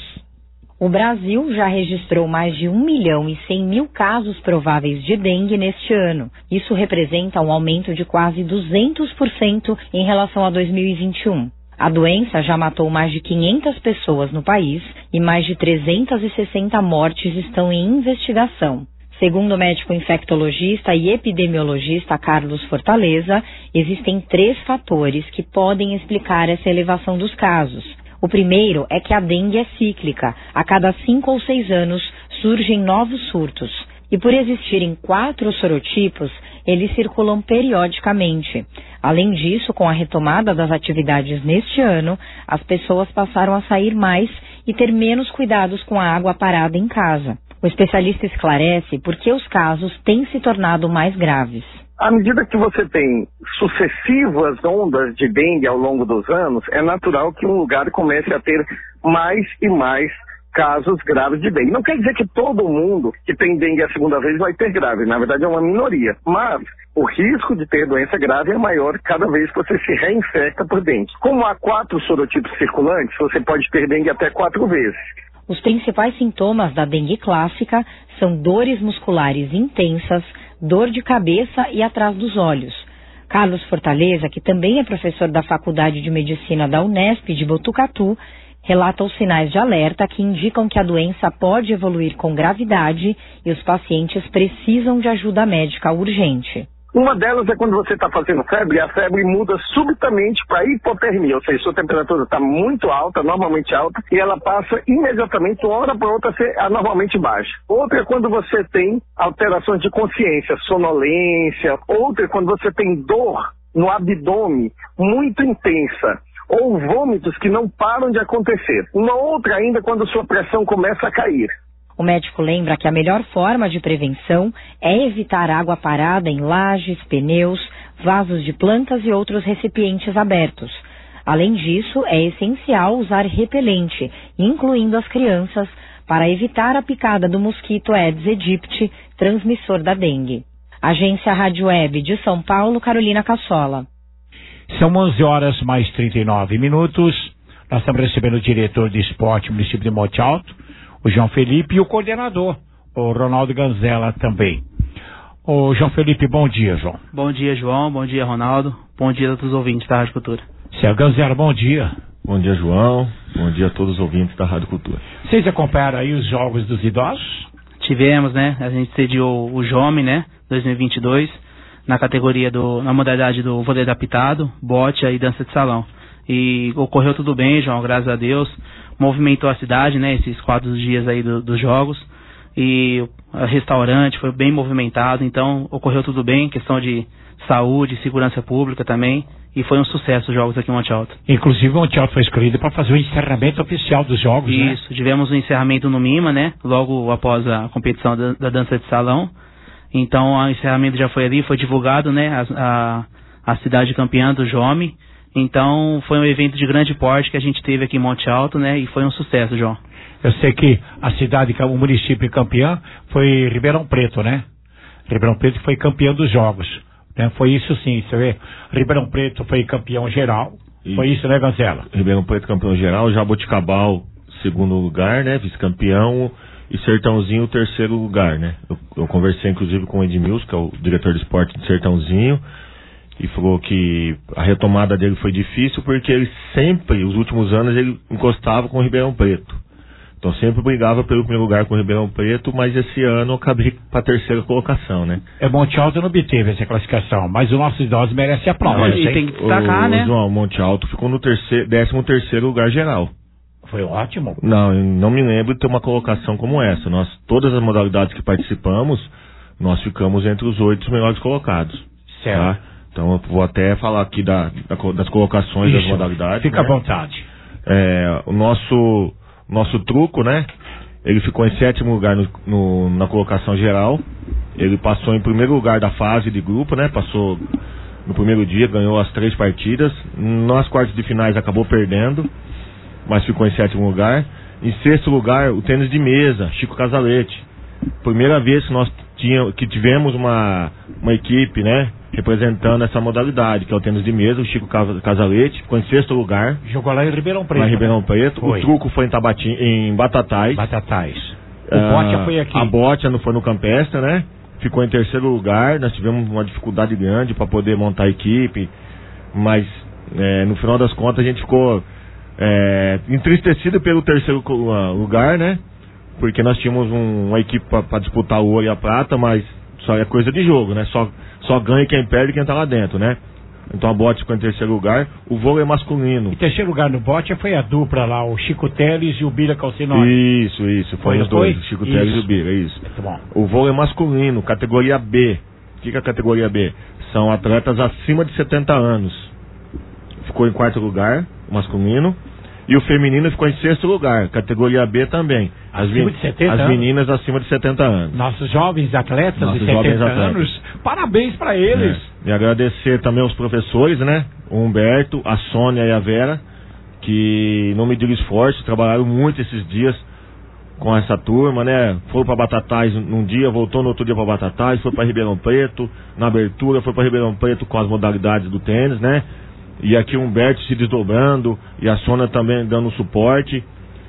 O Brasil já registrou mais de um milhão e cem mil casos prováveis de dengue neste ano. Isso representa um aumento de quase duzentos por cento em relação a dois mil e vinte e um. A doença já matou mais de quinhentas pessoas no país e mais de trezentas e sessenta mortes estão em investigação. Segundo o médico infectologista e epidemiologista Carlos Fortaleza, existem três fatores que podem explicar essa elevação dos casos. O primeiro é que a dengue é cíclica. A cada cinco ou seis anos surgem novos surtos. E por existirem quatro sorotipos, eles circulam periodicamente. Além disso, com a retomada das atividades neste ano, as pessoas passaram a sair mais e ter menos cuidados com a água parada em casa. O especialista esclarece por que os casos têm se tornado mais graves. À medida que você tem sucessivas ondas de dengue ao longo dos anos, é natural que um lugar comece a ter mais e mais casos graves de dengue. Não quer dizer que todo mundo que tem dengue a segunda vez vai ter grave, na verdade é uma minoria. Mas o risco de ter doença grave é maior cada vez que você se reinfecta por dengue. Como há quatro sorotipos circulantes, você pode ter dengue até quatro vezes. Os principais sintomas da dengue clássica são dores musculares intensas, dor de cabeça e atrás dos olhos. Carlos Fortaleza, que também é professor da Faculdade de Medicina da Unesp de Botucatu, relata os sinais de alerta que indicam que a doença pode evoluir com gravidade e os pacientes precisam de ajuda médica urgente. Uma delas é quando você está fazendo febre e a febre muda subitamente para hipotermia, ou seja, sua temperatura está muito alta, normalmente alta, e ela passa imediatamente, uma hora para outra, a ser anormalmente baixa. Outra é quando você tem alterações de consciência, sonolência. Outra é quando você tem dor no abdômen muito intensa, ou vômitos que não param de acontecer. Uma outra ainda é quando sua pressão começa a cair. O médico lembra que a melhor forma de prevenção é evitar água parada em lajes, pneus, vasos de plantas e outros recipientes abertos. Além disso, é essencial usar repelente, incluindo as crianças, para evitar a picada do mosquito Aedes aegypti, transmissor da dengue. Agência Rádio Web de São Paulo, Carolina Cassola. São onze horas mais trinta e nove minutos. Nós estamos recebendo o diretor de esporte do município de Monte Alto, o João Felipe, e o coordenador, o Ronaldo Ganzella também. Ô João Felipe, bom dia, João. Bom dia, João. Bom dia, Ronaldo. Bom dia a todos os ouvintes da Rádio Cultura. Seu Ganzella, bom dia. Bom dia, João. Bom dia a todos os ouvintes da Rádio Cultura. Vocês acompanharam aí os jogos dos idosos? Tivemos, né? A gente sediou o Jome, né? dois mil e vinte e dois, na categoria do, na modalidade do vôlei adaptado, bote e dança de salão. E ocorreu tudo bem, João, graças a Deus. Movimentou a cidade, né? Esses quatro dias aí do, dos jogos. E o restaurante foi bem movimentado, então ocorreu tudo bem, questão de saúde, segurança pública também. E foi um sucesso os jogos aqui em Monte Alto. Inclusive o Monte Alto foi escolhido para fazer o encerramento oficial dos jogos, Isso, né? Isso, tivemos o um encerramento no Mima, né? Logo após a competição da, da dança de salão. Então o encerramento já foi ali, foi divulgado, né? A, a, a cidade campeã do Jome. Então foi um evento de grande porte que a gente teve aqui em Monte Alto, né? E foi um sucesso, João. Eu sei que a cidade, o município campeão foi Ribeirão Preto, né? Ribeirão Preto foi campeão dos jogos. Né? Foi isso sim, você vê. Ribeirão Preto foi campeão geral. Isso. Foi isso, né, Gazela? Ribeirão Preto campeão geral, Jaboticabal segundo lugar, né? Vice-campeão. E Sertãozinho terceiro lugar, né? Eu, eu conversei inclusive com o Edmilson, que é o diretor de esporte de Sertãozinho. E falou que a retomada dele foi difícil porque ele sempre, os últimos anos, ele encostava com o Ribeirão Preto. Então sempre brigava pelo primeiro lugar com o Ribeirão Preto, mas esse ano eu acabei para a terceira colocação, né? É, Monte Alto não obteve essa classificação, mas o nosso idoso merece aplausos. E tem que destacar, o, né? João, Monte Alto ficou no terceiro, décimo terceiro lugar geral. Foi ótimo. Não, eu não me lembro de ter uma colocação como essa. Nós, todas as modalidades que participamos, nós ficamos entre os oito melhores colocados. Certo. Tá? Então eu vou até falar aqui da, da, das colocações Isso, das modalidades. Fica né? à vontade. É, o nosso, nosso truco, né? Ele ficou em sétimo lugar no, no, na colocação geral. Ele passou em primeiro lugar da fase de grupo, né? Passou no primeiro dia, ganhou as três partidas. Nas quartas de finais acabou perdendo, mas ficou em sétimo lugar. Em sexto lugar, o tênis de mesa, Chico Casalete. Primeira vez que nós tinha, que tivemos uma, uma equipe, né? Representando essa modalidade, que é o tênis de mesa, o Chico Casalete, ficou em sexto lugar. Jogou lá em Ribeirão Preto. Lá em Ribeirão Preto. Foi. O truco foi em, Tabati, em Batatais. Batatais. O Ah, Botia foi aqui. A Botia não foi no Campestre, né? Ficou em terceiro lugar. Nós tivemos uma dificuldade grande para poder montar a equipe, mas é, no final das contas a gente ficou é, entristecido pelo terceiro lugar, né? Porque nós tínhamos um, uma equipe para disputar o ouro e a prata, mas só é coisa de jogo, né? Só, só ganha quem perde e quem tá lá dentro, né? Então a Bote ficou em terceiro lugar. O vôlei masculino. Em terceiro lugar no Bote foi a dupla lá, o Chico Teles e o Bira Calcinone. Isso, isso. Foi Foi os foi? dois, o Chico Teles e o Bira, isso. Muito bom. O vôlei masculino, categoria B. O que, que é a categoria B? São atletas acima de setenta anos. Ficou em quarto lugar, o masculino. E o feminino ficou em sexto lugar, categoria B também. As, Acima de setenta as anos? meninas acima de setenta anos. Nossos jovens atletas Nossos de jovens setenta atletas. anos, parabéns para eles. É. E agradecer também aos professores, né? O Humberto, a Sônia e a Vera, que não mediram esforço, trabalharam muito esses dias com essa turma, né? Foi para Batatais num dia, voltou no outro dia para Batatais, foi para Ribeirão Preto, na abertura foi para Ribeirão Preto com as modalidades do tênis, né? E aqui o Humberto se desdobrando e a Sônia também dando suporte.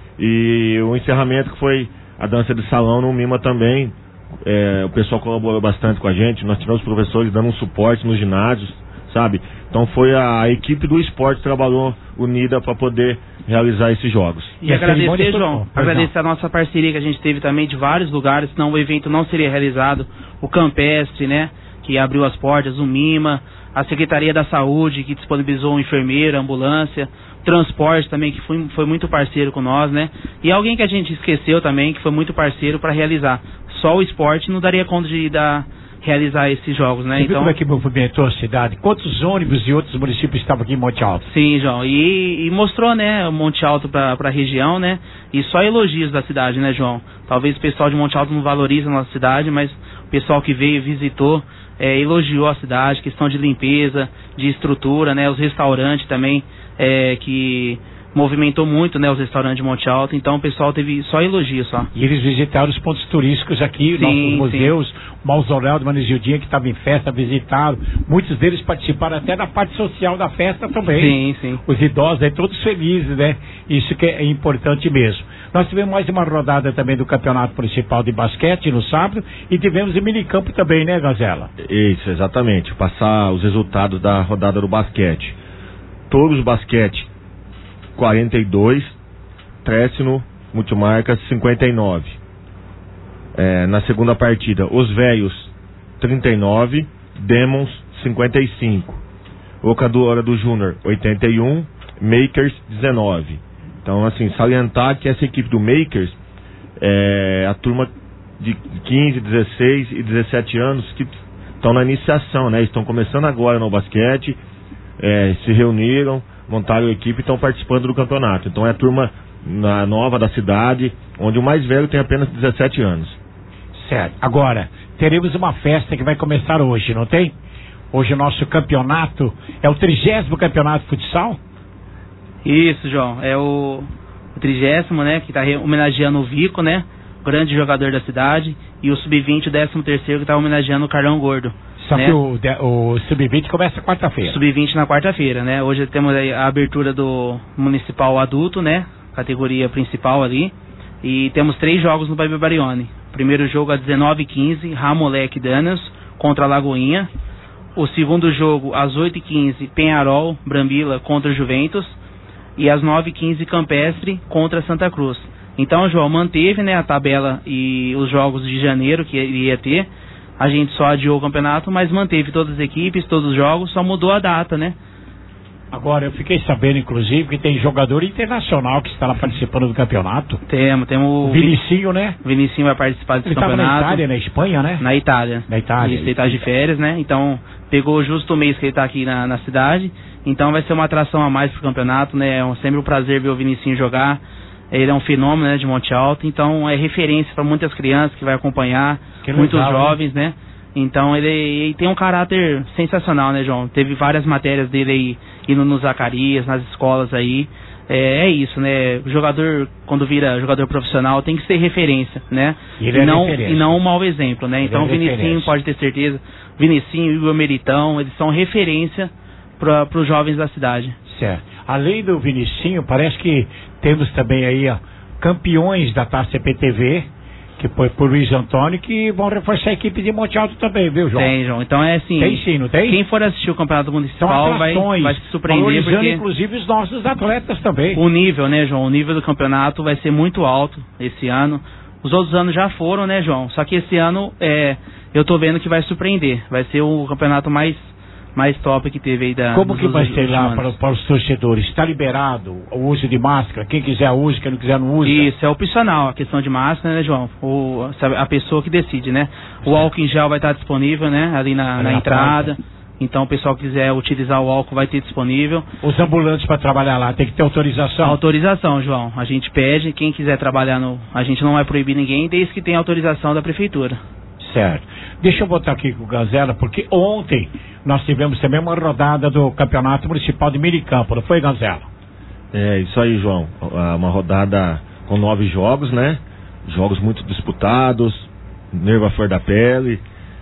E o encerramento que foi a dança de salão no Mima também. É, o pessoal colaborou bastante com a gente. Nós tivemos professores dando um suporte nos ginásios, sabe? Então foi a, a equipe do esporte que trabalhou unida para poder realizar esses jogos. E, e agradecer, João, agradecer a nossa parceria que a gente teve também de vários lugares, senão o evento não seria realizado. O Campestre, né, que abriu as portas, o Mima, a Secretaria da Saúde, que disponibilizou um enfermeiro, ambulância, transporte também, que foi, foi muito parceiro com nós, né? E alguém que a gente esqueceu também, que foi muito parceiro para realizar. Só o esporte não daria conta de dar, realizar esses jogos, né? Você então, viu como é que movimentou a cidade? Quantos ônibus e outros municípios estavam aqui em Monte Alto? Sim, João, e, e mostrou, né, o Monte Alto para a região, né? E só elogios da cidade, né, João? Talvez o pessoal de Monte Alto não valorize a nossa cidade, mas o pessoal que veio e visitou é, elogiou a cidade, questão de limpeza, de estrutura, né? Os restaurantes também, é, que movimentou muito, né, os restaurantes de Monte Alto, então o pessoal teve só elogio só. E eles visitaram os pontos turísticos aqui, sim, nossos museus, sim. o Mausoléu do Manizildinha, que estava em festa, visitaram. Muitos deles participaram até da parte social da festa também. Sim, sim. Os idosos aí todos felizes, né? Isso que é importante mesmo. Nós tivemos mais uma rodada também do Campeonato Municipal de Basquete no sábado e tivemos o minicampo também, né, Gazela? Isso, exatamente. Passar os resultados da rodada do basquete. Todos os basquete quarenta e dois, Trécino Multimarcas cinquenta e nove. É, na segunda partida, Os Velhos trinta e nove, Demons cinquenta e cinco, Locadora do Júnior oitenta e um, Makers dezenove. Então, assim, salientar que essa equipe do Makers é a turma de quinze, dezesseis e dezessete anos que estão na iniciação, né? Estão começando agora no basquete, é, se reuniram, montaram a equipe e estão participando do campeonato. Então é a turma na, nova da cidade, onde o mais velho tem apenas dezessete anos. Certo. Agora, teremos uma festa que vai começar hoje, não tem? Hoje o nosso campeonato é o trigésimo campeonato de futsal? Isso, João. É o, o trigésimo, né? Que está homenageando o Vico, né? Grande jogador da cidade. E o sub vinte, o décimo terceiro, que está homenageando o Carlão Gordo. Só né? que o, o sub vinte começa quarta-feira. sub vinte na quarta-feira, né? Hoje temos aí a abertura do Municipal Adulto, né? Categoria principal ali. E temos três jogos no Baby Barione. Primeiro jogo às dezenove e quinze, Ramolec Danas contra a Lagoinha. O segundo jogo às oito e quinze, Penharol, Brambila contra Juventus. E às nove e quinze, Campestre contra Santa Cruz. Então, João, manteve, né, a tabela e os jogos de janeiro que iria ter. A gente só adiou o campeonato, mas manteve todas as equipes, todos os jogos, só mudou a data, né? Agora, eu fiquei sabendo, inclusive, que tem jogador internacional que está lá participando do campeonato. Temos, temos o... O Vinicinho, né? O Vinicinho vai participar desse Ele campeonato. Ele estava na Itália, na Espanha, né? Na Itália. Na Itália. Isso, ele está de férias, né? Então, pegou justo o mês que ele está aqui na, na cidade. Então, vai ser uma atração a mais pro campeonato, né? É um, sempre um prazer ver o Vinicinho jogar. Ele é um fenômeno, né, de Monte Alto. Então, é referência para muitas crianças que vai acompanhar. Que muitos legal, jovens, né? né? Então ele, ele tem um caráter sensacional, né, João? Teve várias matérias dele aí indo no Zacarias, nas escolas aí. É, é isso, né? O jogador, quando vira jogador profissional, tem que ser referência, né? E, e, não, e não um mau exemplo, né? Ele então o é Vinicinho, pode ter certeza, Vinicinho e o Meritão, eles são referência para os jovens da cidade. Certo. Além do Vinicinho, parece que temos também aí, ó, campeões da Taça C P T V, que foi por Luiz Antônio, que vão reforçar a equipe de Monte Alto também, viu, João? Tem, João. Então é assim... Tem sim, não tem? Quem for assistir o Campeonato Municipal vai, vai se surpreender, porque... inclusive os nossos atletas também. O nível, né, João? O nível do campeonato vai ser muito alto esse ano. Os outros anos já foram, né, João? Só que esse ano, é, eu tô vendo que vai surpreender. Vai ser o campeonato mais... mais top que teve aí da... Como que vai ser lá para, para os torcedores? Está liberado o uso de máscara? Quem quiser usa, quem não quiser não usa? Isso, é opcional a questão de máscara, né, João? O, a pessoa que decide, né? O álcool em gel vai estar disponível, né? Ali na, na entrada. Porta. Então o pessoal que quiser utilizar o álcool vai ter disponível. Os ambulantes para trabalhar lá tem que ter autorização? Autorização, João. A gente pede, quem quiser trabalhar no... A gente não vai proibir ninguém, desde que tenha autorização da prefeitura. Certo. Deixa eu botar aqui com o Ganzela, porque ontem nós tivemos também uma rodada do Campeonato Municipal de Miricampo, não foi, Ganzela? É, isso aí, João. Uma rodada com nove jogos, né? Jogos muito disputados, nervo à flor da pele.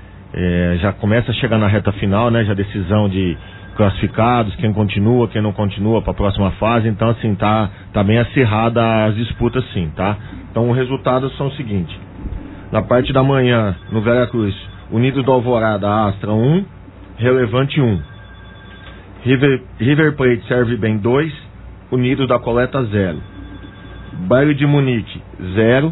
É, já começa a chegar na reta final, né? Já decisão de classificados, quem continua, quem não continua para a próxima fase. Então, assim, tá, tá bem acirrada as disputas, sim, tá? Então, os resultados são o seguinte. Na parte da manhã, no Vera Cruz, Unidos do Alvorada, Astra um, Relevante um. River, River Plate Serve Bem dois, Unidos da Coleta zero. Bairro de Munique zero,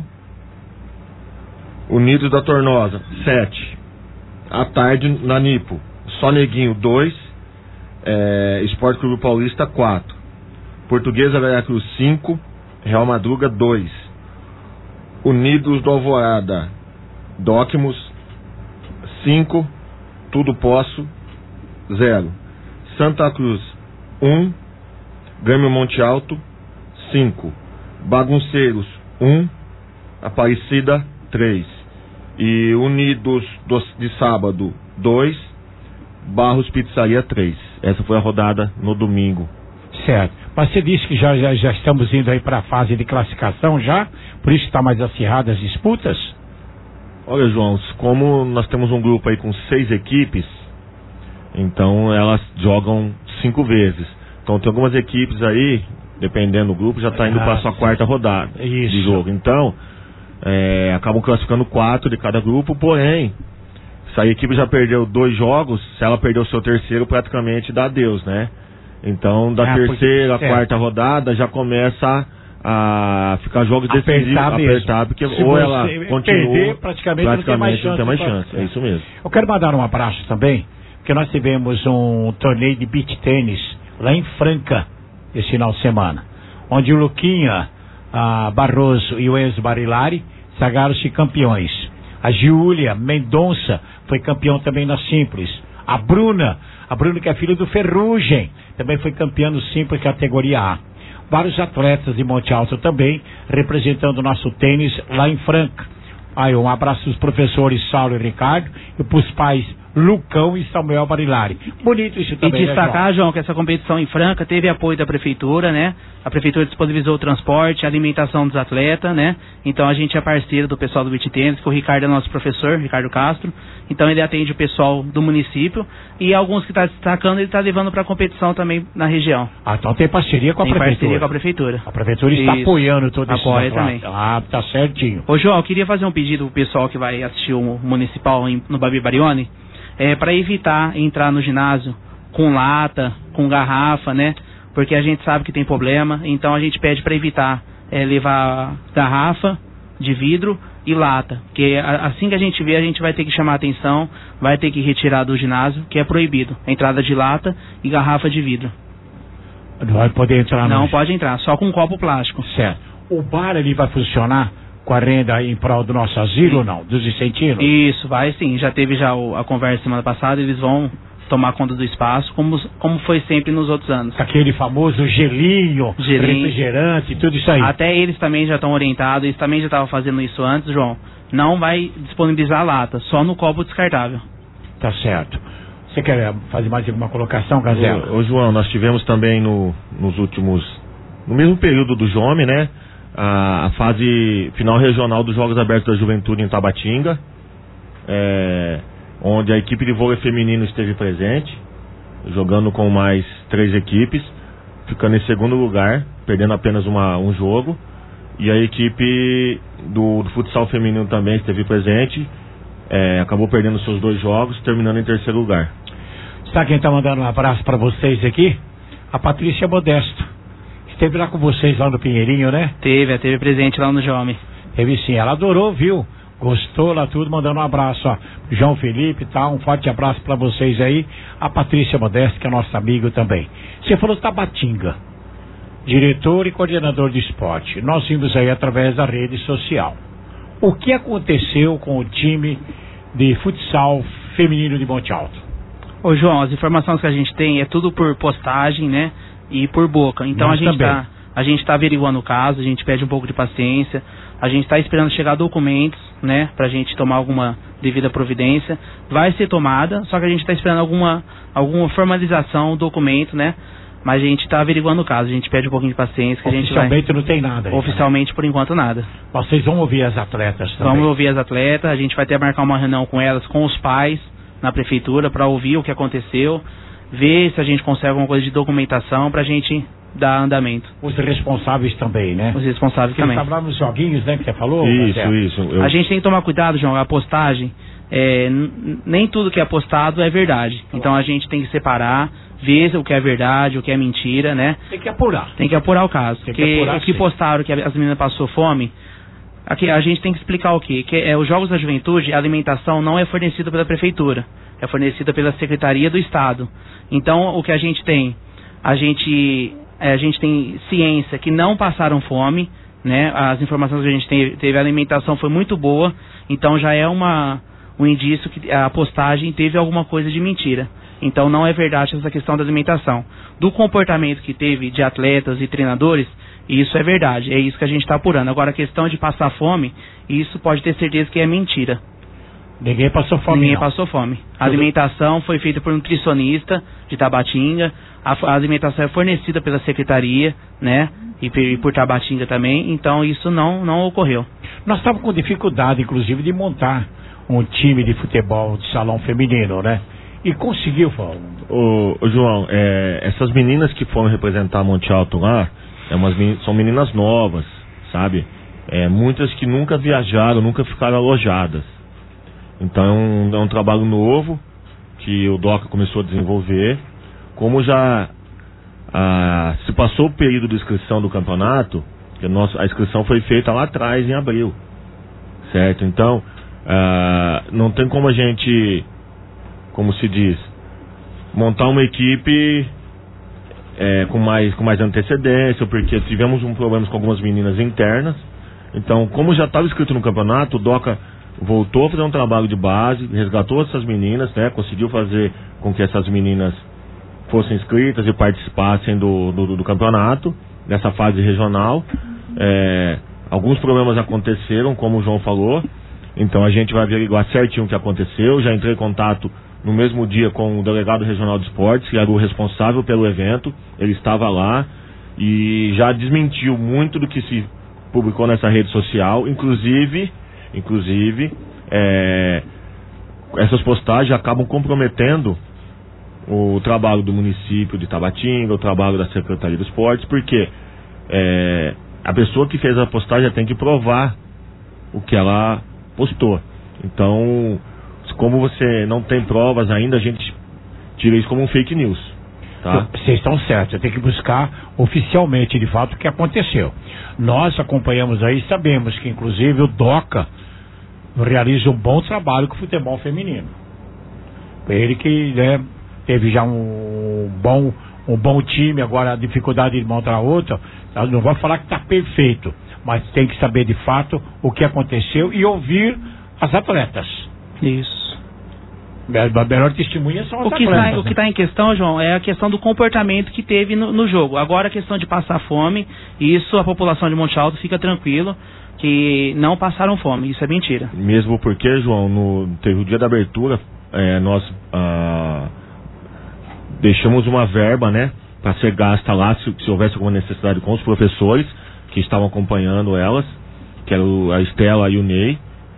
Unidos da Tornosa sete. À tarde, na Nipo, Só Neguinho dois, é, Esporte Clube Paulista quatro. Portuguesa Vera Cruz cinco, Real Madruga dois. Unidos do Alvorada, Docmos cinco, Tudo Poço zero. Santa Cruz um, Grêmio Monte Alto cinco. Bagunceiros um, Aparecida três. E Unidos do, de Sábado dois, Barros Pizzaria três. Essa foi a rodada no domingo. Certo. Mas você disse que já, já, já estamos indo aí para a fase de classificação já? Por isso está mais acirradas as disputas? Olha, João, como nós temos um grupo aí com seis equipes, então elas jogam cinco vezes. Então tem algumas equipes aí, dependendo do grupo, já está indo ah, para a sua quarta rodada isso. de jogo. Então, é, acabam classificando quatro de cada grupo, porém, se a equipe já perdeu dois jogos, se ela perdeu o seu terceiro, praticamente dá adeus, né? Então, da Ah, terceira, porque- quarta rodada, já começa a ficar jogos Apertar decisivos, mesmo. apertar, porque Se ou você ela continua, perder, praticamente não tem mais não tem mais chance chance. pra- É isso mesmo. Eu quero mandar um abraço também, porque nós tivemos um torneio de beach tênis lá em Franca esse final de semana, onde o Luquinha a Barroso e o Enzo Barilari sagraram-se campeões. A Giulia Mendonça foi campeão também na Simples. A Bruna, a Bruna que é filha do Ferrugem, também foi campeã no Simples categoria A. Vários atletas de Monte Alto também, representando o nosso tênis lá em Franca. Aí um abraço dos professores Saulo e Ricardo e para os pais Lucão e Samuel Barilari. Bonito isso E também, destacar, né, João, que essa competição em Franca teve apoio da prefeitura, né? A prefeitura disponibilizou o transporte, a alimentação dos atletas, né? Então a gente é parceiro do pessoal do beach tênis, que o Ricardo é nosso professor, Ricardo Castro. Então ele atende o pessoal do município e alguns que está destacando ele está levando para a competição também na região. Ah, então tem parceria com a tem prefeitura. parceria com a prefeitura. A prefeitura está Isso. apoiando todo esse Apoia também. Ah, tá certinho. Ô João, eu queria fazer um pedido pro pessoal que vai assistir o municipal em, no Babi Barione, é, para evitar entrar no ginásio com lata, com garrafa, né? Porque a gente sabe que tem problema, então a gente pede para evitar é, levar garrafa de vidro e lata, porque a, assim que a gente vê, a gente vai ter que chamar a atenção, vai ter que retirar do ginásio, que é proibido, a entrada de lata e garrafa de vidro. Não vai poder entrar Não no... pode entrar, só com um copo plástico. Certo. O bar ali vai funcionar com a renda em prol do nosso asilo ou não? Dos vicentinos? Isso, vai sim. Já teve já o, a conversa semana passada, eles vão tomar conta do espaço, como, como foi sempre nos outros anos. Aquele famoso gelinho, Gelinho. refrigerante, tudo isso aí. Até eles também já estão orientados, eles também já estavam fazendo isso antes, João. Não vai disponibilizar lata, só no copo descartável. Tá certo. Você quer fazer mais alguma colocação, Gazela? Ô, ô João, nós tivemos também no, nos últimos, no mesmo período do Jome, né? A, a fase final regional dos Jogos Abertos da Juventude em Tabatinga, é, onde a equipe de vôlei feminino esteve presente, jogando com mais três equipes, ficando em segundo lugar, perdendo apenas uma, um jogo. E a equipe do, do futsal feminino também esteve presente, é, acabou perdendo seus dois jogos, terminando em terceiro lugar. Sabe quem tá mandando um abraço para vocês aqui? A Patrícia Modesto. Esteve lá com vocês lá no Pinheirinho, né? Teve, teve presente lá no Jome. Teve sim, ela adorou, viu? Gostou lá tudo, mandando um abraço, ó. João Felipe, tá? Um forte abraço para vocês aí. A Patrícia Modesto, que é nosso amigo também. Você falou Tabatinga, diretor e coordenador de esporte. Nós vimos aí através da rede social. O que aconteceu com o time de futsal feminino de Monte Alto? Ô João, as informações que a gente tem é tudo por postagem, né? E por boca. Então Nós a gente também. tá, a gente tá averiguando o caso, a gente pede um pouco de paciência, a gente está esperando chegar documentos, né, pra gente tomar alguma devida providência. Vai ser tomada, só que a gente está esperando alguma alguma formalização, documento, né? Mas a gente está averiguando o caso, a gente pede um pouquinho de paciência que a gente vai... Oficialmente não tem nada aí, Oficialmente, por enquanto, nada. Vocês vão ouvir as atletas também. Vamos ouvir as atletas, a gente vai até marcar uma reunião com elas, com os pais, na prefeitura, para ouvir o que aconteceu, ver se a gente consegue alguma coisa de documentação pra gente dar andamento. Os responsáveis também, né? Os responsáveis Porque também. Você estava nos joguinhos, né, que você falou? Isso, Marcelo? isso. Eu... A gente tem que tomar cuidado, João, a postagem, é, n- nem tudo que é postado é verdade. Então a gente tem que separar, ver o que é verdade, o que é mentira, né? Tem que apurar. Tem que apurar o caso. Tem que Porque apurar, o que sim. postaram que as meninas passou fome, aqui a gente tem que explicar o quê? Que é, os Jogos da Juventude, a alimentação não é fornecida pela prefeitura, é fornecida pela Secretaria do Estado. Então o que a gente tem, a gente, é, a gente tem ciência que não passaram fome, né? As informações que a gente teve, teve a alimentação foi muito boa, então já é uma, um indício que a postagem teve alguma coisa de mentira. Então não é verdade essa questão da alimentação. Do comportamento que teve de atletas e treinadores, isso é verdade, é isso que a gente está apurando. Agora a questão de passar fome, isso pode ter certeza que é mentira. Ninguém passou fome. Ninguém não. passou fome. A alimentação foi feita por um nutricionista de Tabatinga, a, a alimentação é fornecida pela secretaria, né? E por, e por Tabatinga também, então isso não, não ocorreu. Nós estávamos com dificuldade, inclusive, de montar um time de futebol de salão feminino, né? E conseguiu, Paulo. Ô, ô João, é, essas meninas que foram representar Monte Alto lá, é umas meni- são meninas novas, sabe? É, muitas que nunca viajaram, nunca ficaram alojadas. Então é um, é um trabalho novo que o DOCA começou a desenvolver. Como já ah, se passou o período de inscrição do campeonato, que a, nossa, a inscrição foi feita lá atrás, em abril, certo? Então, ah, não tem como a gente, como se diz, montar uma equipe é, com, mais, com mais antecedência, porque tivemos um problema com algumas meninas internas. Então, como já estava inscrito no campeonato, o DOCA voltou a fazer um trabalho de base, resgatou essas meninas, né, conseguiu fazer com que essas meninas fossem inscritas e participassem do, do, do campeonato, dessa fase regional. É, alguns problemas aconteceram, como o João falou, então a gente vai averiguar certinho o que aconteceu. Já entrei em contato no mesmo dia com o delegado regional de esportes, que era o responsável pelo evento. Ele estava lá e já desmentiu muito do que se publicou nessa rede social, inclusive, inclusive é, essas postagens acabam comprometendo o trabalho do município de Tabatinga, o trabalho da Secretaria do Esportes, porque é, a pessoa que fez a postagem tem que provar o que ela postou. Então, como você não tem provas ainda, a gente tira isso como um fake news. Tá? Vocês estão certos, tem que buscar oficialmente de fato o que aconteceu. Nós acompanhamos aí, sabemos que inclusive o DOCA realiza um bom trabalho com o futebol feminino. Ele que, né, teve já um bom, um bom time, agora a dificuldade de montar outra, não vou falar que está perfeito, mas tem que saber de fato o que aconteceu e ouvir as atletas. Isso. A melhor testemunha são as o que atletas. Tá, né? O que está em questão, João, é a questão do comportamento que teve no, no jogo. Agora a questão de passar fome, isso a população de Monte Alto fica tranquilo, que não passaram fome, isso é mentira. Mesmo porque, João, no, teve o dia da abertura, é, nós ah, deixamos uma verba, né, para ser gasta lá, se, se houvesse alguma necessidade, com os professores que estavam acompanhando elas, que eram a Estela e o Ney.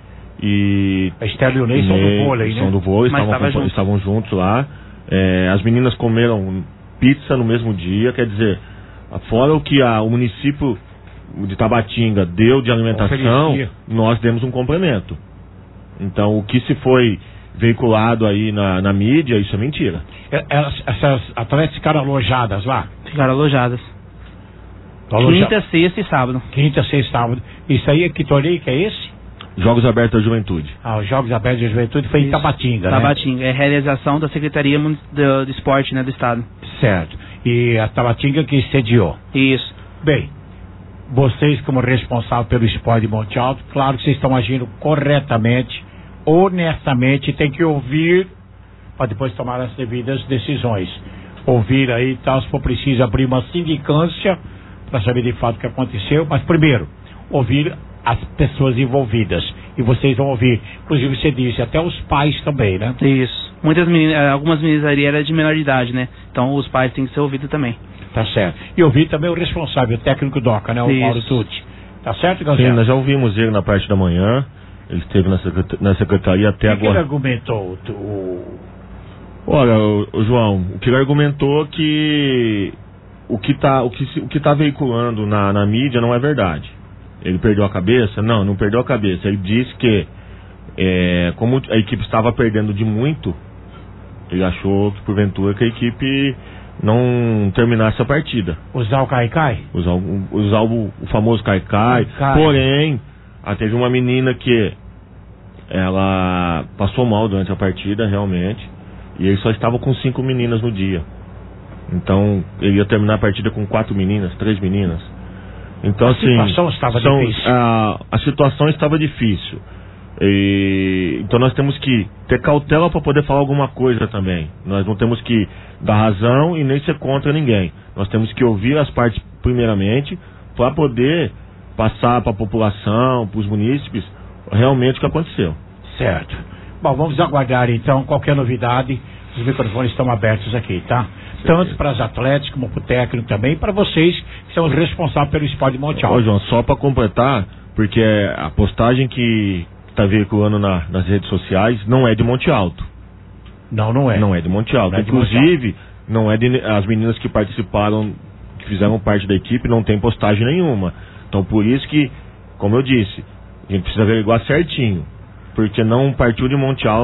E a Estela e o Ney, Ney são do vôlei, né? São do vôlei, estavam, junto. estavam juntos lá. É, as meninas comeram pizza no mesmo dia, quer dizer, fora o que a, o município de Tabatinga deu de alimentação, Oferecia. nós demos um complemento. Então, o que se foi veiculado aí na, na mídia, isso é mentira. Elas, essas atletas ficaram alojadas lá? Ficaram alojadas. Aloja... Quinta, sexta e sábado. Quinta, sexta e sábado. Isso aí, que torneio que é esse? Jogos Abertos da Juventude. Ah, os Jogos Abertos da Juventude foi Isso. em Tabatinga, né? Tabatinga, é realização da Secretaria do, do Esporte, né, do Estado. Certo. E a Tabatinga que sediou. Isso. Bem, vocês como responsáveis pelo esporte de Monte Alto, claro que vocês estão agindo corretamente, honestamente, tem que ouvir para depois tomar as devidas decisões. Ouvir aí e tal, se for preciso abrir uma sindicância para saber de fato o que aconteceu, mas primeiro, ouvir as pessoas envolvidas. E vocês vão ouvir, inclusive você disse, até os pais também, né? Isso. Muitas meninas, algumas meninas ali eram de menor de idade, né? Então os pais têm que ser ouvidos também. Tá certo. E ouvir também o responsável, o técnico DOCA, né? O Isso. Mauro Tucci. Tá certo, Gabriel? Sim, nós já ouvimos ele na parte da manhã. Ele esteve na, secret... na secretaria até agora. O que ele argumentou? O... Olha, o, o João, o que ele argumentou que o que está o que, o que tá veiculando na, na mídia não é verdade. Ele perdeu a cabeça? Não, não perdeu a cabeça. Ele disse que, é, como a equipe estava perdendo de muito, ele achou que, porventura, que a equipe não terminasse a partida. Usar o caicai? Usar, usar o, o famoso caicai. Porém, teve uma menina que ela passou mal durante a partida, realmente, e ele só estava com cinco meninas no dia. Então, ele ia terminar a partida com quatro meninas, três meninas. Então, a assim, situação estava são, difícil. A, a situação estava difícil. E, então nós temos que ter cautela para poder falar alguma coisa também. Nós não temos que dar razão e nem ser contra ninguém. Nós temos que ouvir as partes primeiramente para poder passar para a população, para os munícipes, realmente o que aconteceu. Certo. Bom, vamos aguardar então qualquer novidade. Os microfones estão abertos aqui, tá? Tanto para as atletas como para o técnico também, para vocês que são os responsáveis pelo esporte de Monte Alto. Ô, João, só para completar, porque a postagem que está veiculando na, nas redes sociais não é de Monte Alto. Não, não é. Não é de Monte Alto. Não é de Inclusive, Monte Alto. não é de, as meninas que participaram, que fizeram parte da equipe, não tem postagem nenhuma. Então, por isso que, como eu disse, a gente precisa averiguar certinho. Porque não partiu de Monte Alto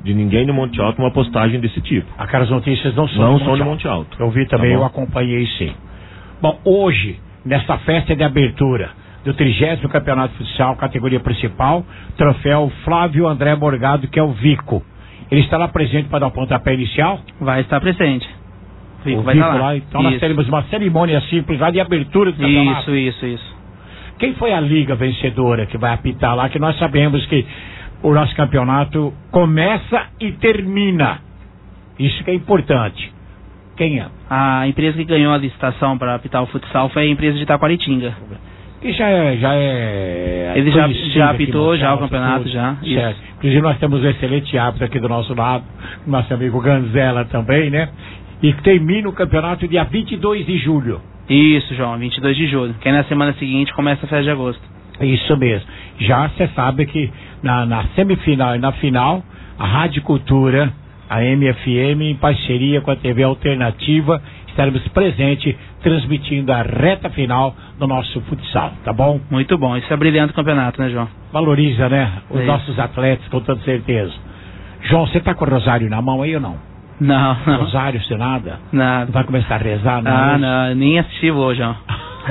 de ninguém de Monte Alto uma postagem desse tipo. Aquelas notícias não são, não de, são Monte de Monte Alto. Eu vi também, tá eu acompanhei sim. Bom, hoje, nesta festa de abertura do trigésimo Campeonato de Futsal, categoria principal, troféu Flávio André Morgado, que é o Vico. Ele estará presente para dar o pontapé inicial? Vai estar presente. Vico o vai Vico estar lá. lá. Então isso. nós teremos uma cerimônia simples lá de abertura do campeonato. Isso, isso, isso. Quem foi a liga vencedora que vai apitar lá? Que nós sabemos que o nosso campeonato começa e termina. Isso que é importante. Quem é? A empresa que ganhou a licitação para apitar o futsal foi a empresa de Taquaritinga. Que já é... Já é Ele já, já apitou já o campeonato, tudo. já. Certo. Inclusive nós temos um excelente árbitro aqui do nosso lado, nosso amigo Ganzella também, né? E termina o campeonato dia vinte e dois de julho. Isso, João, vinte e dois de julho. Que aí na semana seguinte começa a festa de agosto. Isso mesmo. Já você sabe que na, na semifinal e na final, a Rádio Cultura, a M F M, em parceria com a T V Alternativa, estaremos presentes transmitindo a reta final do nosso futsal, tá bom? Muito bom. Isso é brilhante o campeonato, né, João? Valoriza, né? Os é nossos atletas, com toda certeza. João, você tá com o rosário na mão aí ou não? Não, não. Rosário, você nada? Nada. Não vai começar a rezar, não? Ah, não. Nem assisti hoje, João.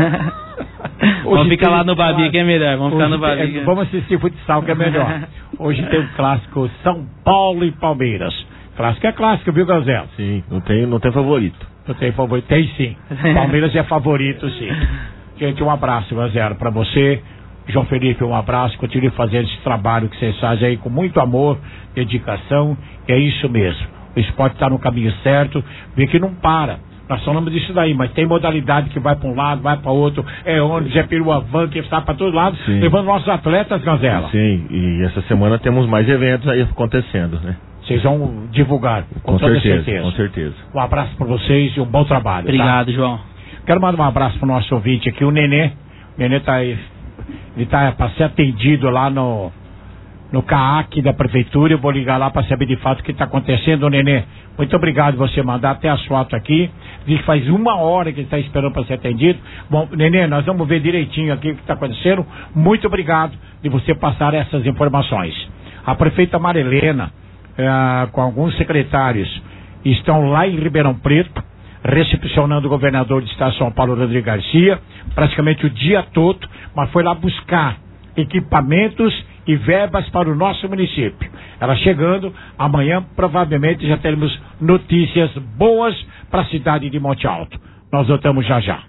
Vamos ficar lá no Babi que é melhor. Vamos ficar no Babi. Tem, é, vamos assistir futsal que é melhor. Hoje tem um clássico São Paulo e Palmeiras. Clássico é clássico, viu, Gazela? Sim, não tem, não tem favorito. Não tem favorito? Tem sim. Palmeiras é favorito, sim. Gente, um abraço, Gazela, pra você. João Felipe, um abraço. Continue fazendo esse trabalho que vocês fazem aí com muito amor, dedicação. E é isso mesmo. O esporte está no caminho certo. Vê que não para. Nós falamos disso daí, mas tem modalidade que vai para um lado, vai para outro, é ônibus, é peruavan, que está para todos lados, sim, levando nossos atletas, Gazela. Sim, e essa semana temos mais eventos aí acontecendo, né? Vocês vão divulgar, com, com toda certeza, certeza. Com certeza. Um abraço para vocês e um bom trabalho. Obrigado, tá? João. Quero mandar um abraço para o nosso ouvinte aqui, o Nenê. O Nenê está aí, ele está para ser atendido lá no... no C A A C da prefeitura. Eu vou ligar lá para saber de fato o que está acontecendo, Nenê. Muito obrigado você mandar até as fotos aqui. Diz que faz uma hora que ele está esperando para ser atendido. Bom, Nenê, nós vamos ver direitinho aqui o que está acontecendo. Muito obrigado de você passar essas informações. A prefeita Marilena, eh, com alguns secretários, estão lá em Ribeirão Preto, recepcionando o governador do estado de São Paulo, Rodrigo Garcia, praticamente o dia todo, mas foi lá buscar equipamentos e verbas para o nosso município. Ela chegando, amanhã provavelmente já teremos notícias boas para a cidade de Monte Alto. Nós voltamos já já.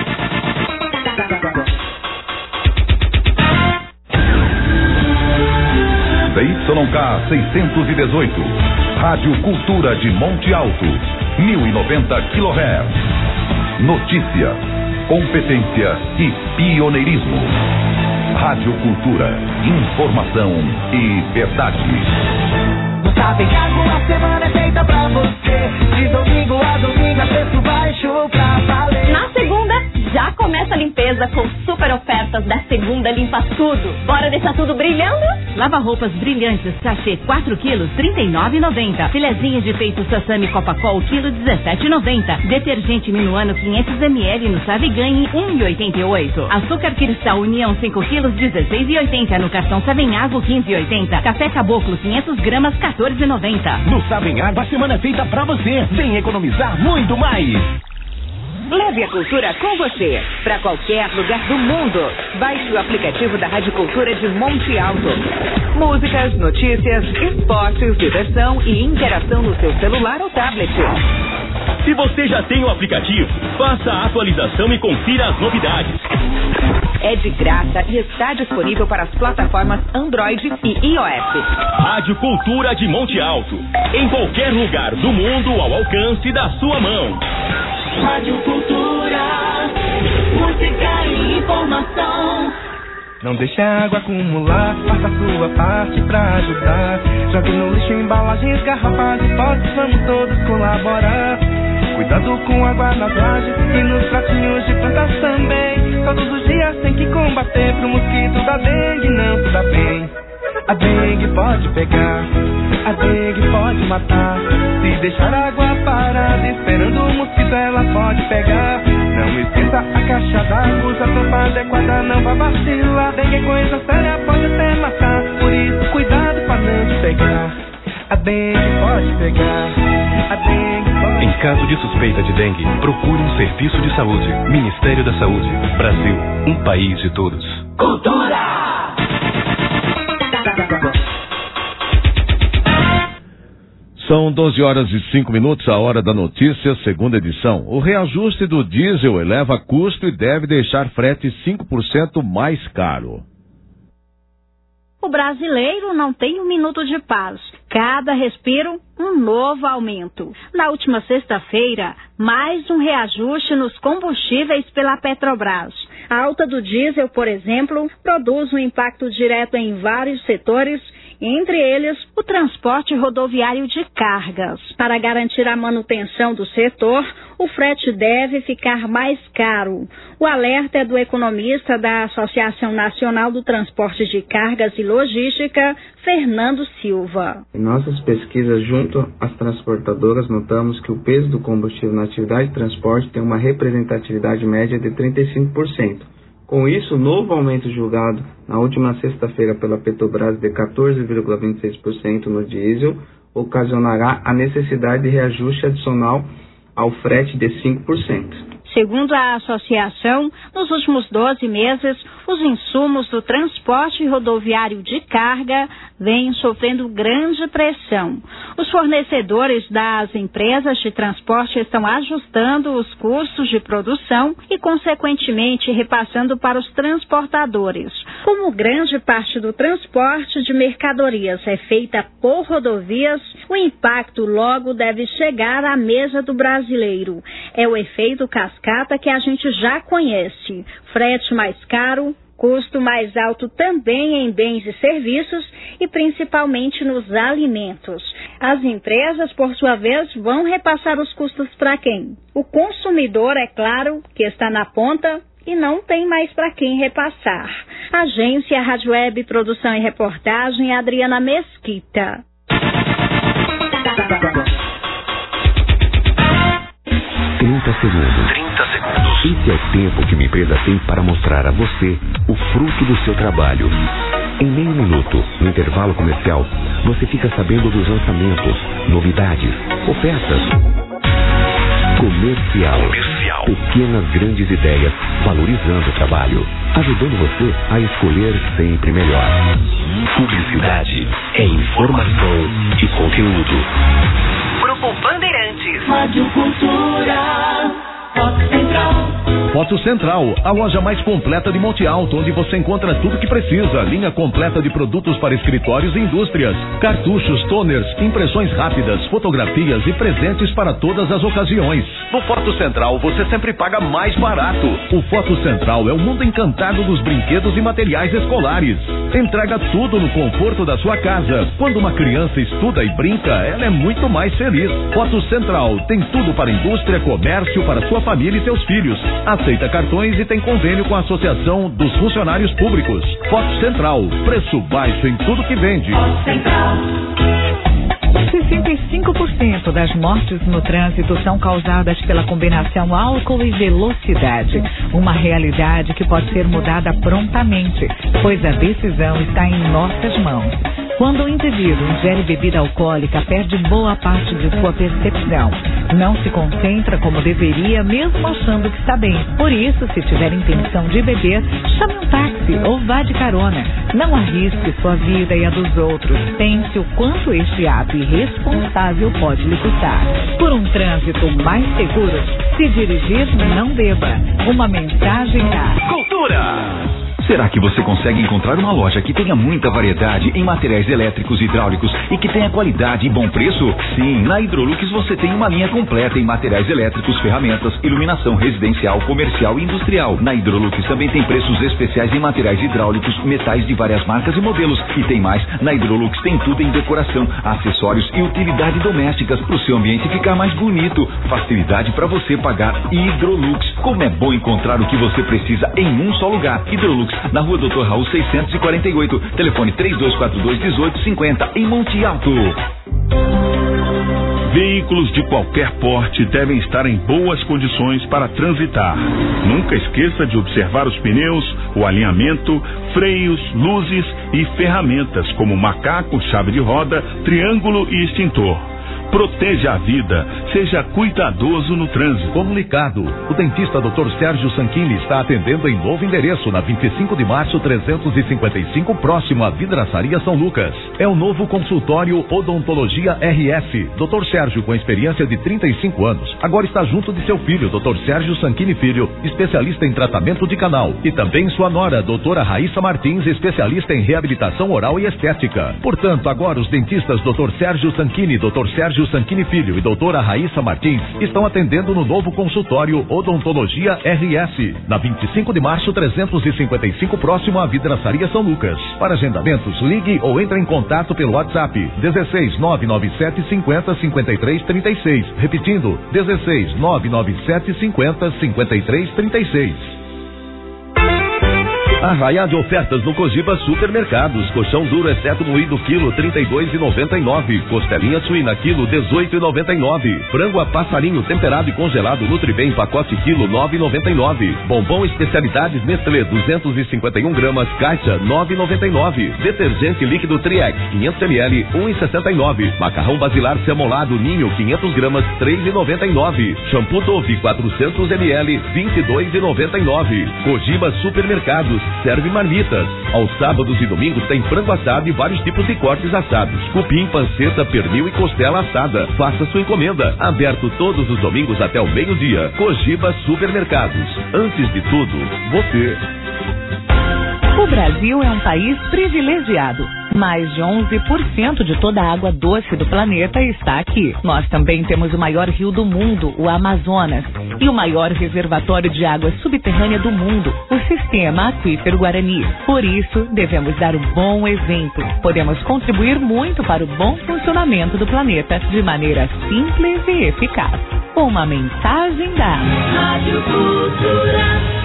D Y K seiscentos e dezoito, Rádio Cultura de Monte Alto, mil e noventa quilohertz. Notícia, competência e pioneirismo. Rádio Cultura, informação e verdade. No Savenhago a semana é feita pra você. De domingo a domingo a preço baixo pra valer. Na segunda, já começa a limpeza com super ofertas da Segunda Limpa Tudo. Bora deixar tudo brilhando? Lava roupas brilhantes, sachê quatro quilos, trinta e nove reais e noventa centavos. Filezinha de peito Sassami Copacol, quilo dezessete reais e noventa centavos. Detergente Minuano quinhentos mililitros no Save Ganhe, um real e oitenta e oito centavos. Açúcar Cristal União cinco quilos, dezesseis reais e oitenta centavos. No cartão Savenhago, quinze reais e oitenta centavos. Café Caboclo quinhentos gramas, quatorze reais e noventa centavos. No Savenhago a semana é feita pra você. Vem economizar muito mais. Leve a cultura com você, para qualquer lugar do mundo. Baixe o aplicativo da Rádio Cultura de Monte Alto. Músicas, notícias, esportes, diversão e interação no seu celular ou tablet. Se você já tem o aplicativo, faça a atualização e confira as novidades. É de graça e está disponível para as plataformas Android e iOS. Rádio Cultura de Monte Alto. Em qualquer lugar do mundo ao alcance da sua mão. Rádio Cultura, música e informação. Não deixe a água acumular, faça a sua parte pra ajudar. Jogue no lixo embalagens, garrafas e potes, vamos todos colaborar. Cuidado com água nas lajes e nos pratinhos de plantas também. Todos os dias tem que combater pro mosquito da dengue não se dá bem. A dengue pode pegar, a dengue pode matar. Se deixar a água parada esperando o mosquito ela pode pegar. Não esqueça a caixa d'água, usa a tampa adequada, não vai vacilar. Dengue é coisa séria, pode até matar, por isso cuidado pra não te pegar. A dengue pode pegar. A dengue pode... Em caso de suspeita de dengue, procure um serviço de saúde. Ministério da Saúde. Brasil, um país de todos. Cultura! São doze horas e cinco minutos, a hora da notícia, segunda edição. O reajuste do diesel eleva custo e deve deixar frete cinco por cento mais caro. O brasileiro não tem um minuto de paz. Cada respiro, um novo aumento. Na última sexta-feira, mais um reajuste nos combustíveis pela Petrobras. A alta do diesel, por exemplo, produz um impacto direto em vários setores, entre eles o transporte rodoviário de cargas. Para garantir a manutenção do setor, o frete deve ficar mais caro. O alerta é do economista da Associação Nacional do Transporte de Cargas e Logística, Fernando Silva. Em nossas pesquisas junto às transportadoras, notamos que o peso do combustível na atividade de transporte tem uma representatividade média de trinta e cinco por cento. Com isso, o novo aumento julgado na última sexta-feira pela Petrobras de quatorze vírgula vinte e seis por cento no diesel ocasionará a necessidade de reajuste adicional ao frete de cinco por cento. Segundo a associação, nos últimos doze meses, os insumos do transporte rodoviário de carga vêm sofrendo grande pressão. Os fornecedores das empresas de transporte estão ajustando os custos de produção e, consequentemente, repassando para os transportadores. Como grande parte do transporte de mercadorias é feita por rodovias, o impacto logo deve chegar à mesa do brasileiro. É o efeito cascata que a gente já conhece. Frete mais caro, custo mais alto também em bens e serviços e principalmente nos alimentos. As empresas, por sua vez, vão repassar os custos para quem? O consumidor, é claro, que está na ponta e não tem mais para quem repassar. Agência Rádio Web, produção e reportagem, Adriana Mesquita. trinta segundos. trinta segundos. Esse é o tempo que uma empresa tem para mostrar a você o fruto do seu trabalho. Em meio minuto, no intervalo comercial, você fica sabendo dos lançamentos, novidades, ofertas. Comercial. Comercial. Pequenas grandes ideias, valorizando o trabalho, ajudando você a escolher sempre melhor. Publicidade é informação e conteúdo. Grupo Bandeirantes. Rádio Cultura. Foto Central. Foto Central, a loja mais completa de Monte Alto, onde você encontra tudo que precisa. Linha completa de produtos para escritórios e indústrias. Cartuchos, toners, impressões rápidas, fotografias e presentes para todas as ocasiões. No Foto Central, você sempre paga mais barato. O Foto Central é o mundo encantado dos brinquedos e materiais escolares. Entrega tudo no conforto da sua casa. Quando uma criança estuda e brinca, ela é muito mais feliz. Foto Central tem tudo para indústria, comércio, para sua família e seus filhos. Aceita cartões e tem convênio com a Associação dos Funcionários Públicos. Foto Central, preço baixo em tudo que vende. Foto Central. sessenta e cinco por cento das mortes no trânsito são causadas pela combinação álcool e velocidade. Uma realidade que pode ser mudada prontamente, pois a decisão está em nossas mãos. Quando o indivíduo ingere bebida alcoólica, perde boa parte de sua percepção. Não se concentra como deveria, mesmo achando que está bem. Por isso, se tiver intenção de beber, chame um táxi ou vá de carona. Não arrisque sua vida e a dos outros. Pense o quanto este ato irresponsável pode lhe custar. Por um trânsito mais seguro, se dirigir, não beba. Uma mensagem da Cultura. Será que você consegue encontrar uma loja que tenha muita variedade em materiais elétricos e hidráulicos e que tenha qualidade e bom preço? Sim, na Hidrolux você tem uma linha completa em materiais elétricos, ferramentas, iluminação residencial, comercial e industrial. Na Hidrolux também tem preços especiais em materiais hidráulicos, metais de várias marcas e modelos. E tem mais, na Hidrolux tem tudo em decoração, acessórios e utilidades domésticas para o seu ambiente ficar mais bonito. Facilidade para você pagar. Hidrolux, como é bom encontrar o que você precisa em um só lugar. Hidrolux, na rua doutor Raul seiscentos e quarenta e oito, telefone três dois quatro dois, um oito cinco zero, em Monte Alto. Veículos de qualquer porte devem estar em boas condições para transitar. Nunca esqueça de observar os pneus, o alinhamento, freios, luzes e ferramentas como macaco, chave de roda, triângulo e extintor. Proteja a vida, seja cuidadoso no trânsito. Comunicado. O dentista doutor Sérgio Sanchini está atendendo em novo endereço, na vinte e cinco de março trezentos e cinquenta e cinco, próximo à Vidraçaria São Lucas. É o novo consultório Odontologia R S. doutor Sérgio, com experiência de trinta e cinco anos, agora está junto de seu filho, doutor Sérgio Sanchini Filho, especialista em tratamento de canal. E também sua nora, doutora Raíssa Martins, especialista em reabilitação oral e estética. Portanto, agora os dentistas doutor Sérgio Sanchini, doutor Sérgio Sanchini Filho e doutora Raíssa Martins estão atendendo no novo consultório Odontologia R S, na vinte e cinco de março trezentos e cinquenta e cinco, próximo à Vidraçaria São Lucas. Para agendamentos, ligue ou entre em contato pelo WhatsApp dezesseis nove nove sete cinquenta cinquenta e três trinta e seis. Repetindo, dezesseis nove nove sete cinquenta cinquenta e três trinta e seis. Arraiá de ofertas no Cogiba Supermercados. Colchão duro exceto moído quilo trinta e dois e noventa e nove. Costelinha suína quilo dezoito e noventa e nove. Frango a passarinho temperado e congelado Nutribem pacote quilo nove e noventa e nove. Bombom especialidades Nestlé duzentos e cinquenta e um gramas caixa nove e noventa e nove. Detergente líquido Triex quinhentos mililitros um e sessenta e nove. Macarrão basilar semolado Ninho quinhentos gramas três e noventa e nove. Shampoo Dove quatrocentos mililitros vinte e dois e noventa e nove. Cogiba Supermercados. Serve marmitas. Aos sábados e domingos tem frango assado e vários tipos de cortes assados. Cupim, panceta, pernil e costela assada. Faça sua encomenda. Aberto todos os domingos até o meio-dia. Cogiba Supermercados. Antes de tudo, você. O Brasil é um país privilegiado. Mais de onze por cento de toda a água doce do planeta está aqui. Nós também temos o maior rio do mundo, o Amazonas, e o maior reservatório de água subterrânea do mundo, o Sistema Aquífero Guarani. Por isso, devemos dar um bom exemplo. Podemos contribuir muito para o bom funcionamento do planeta de maneira simples e eficaz. Uma mensagem da Rádio Cultura.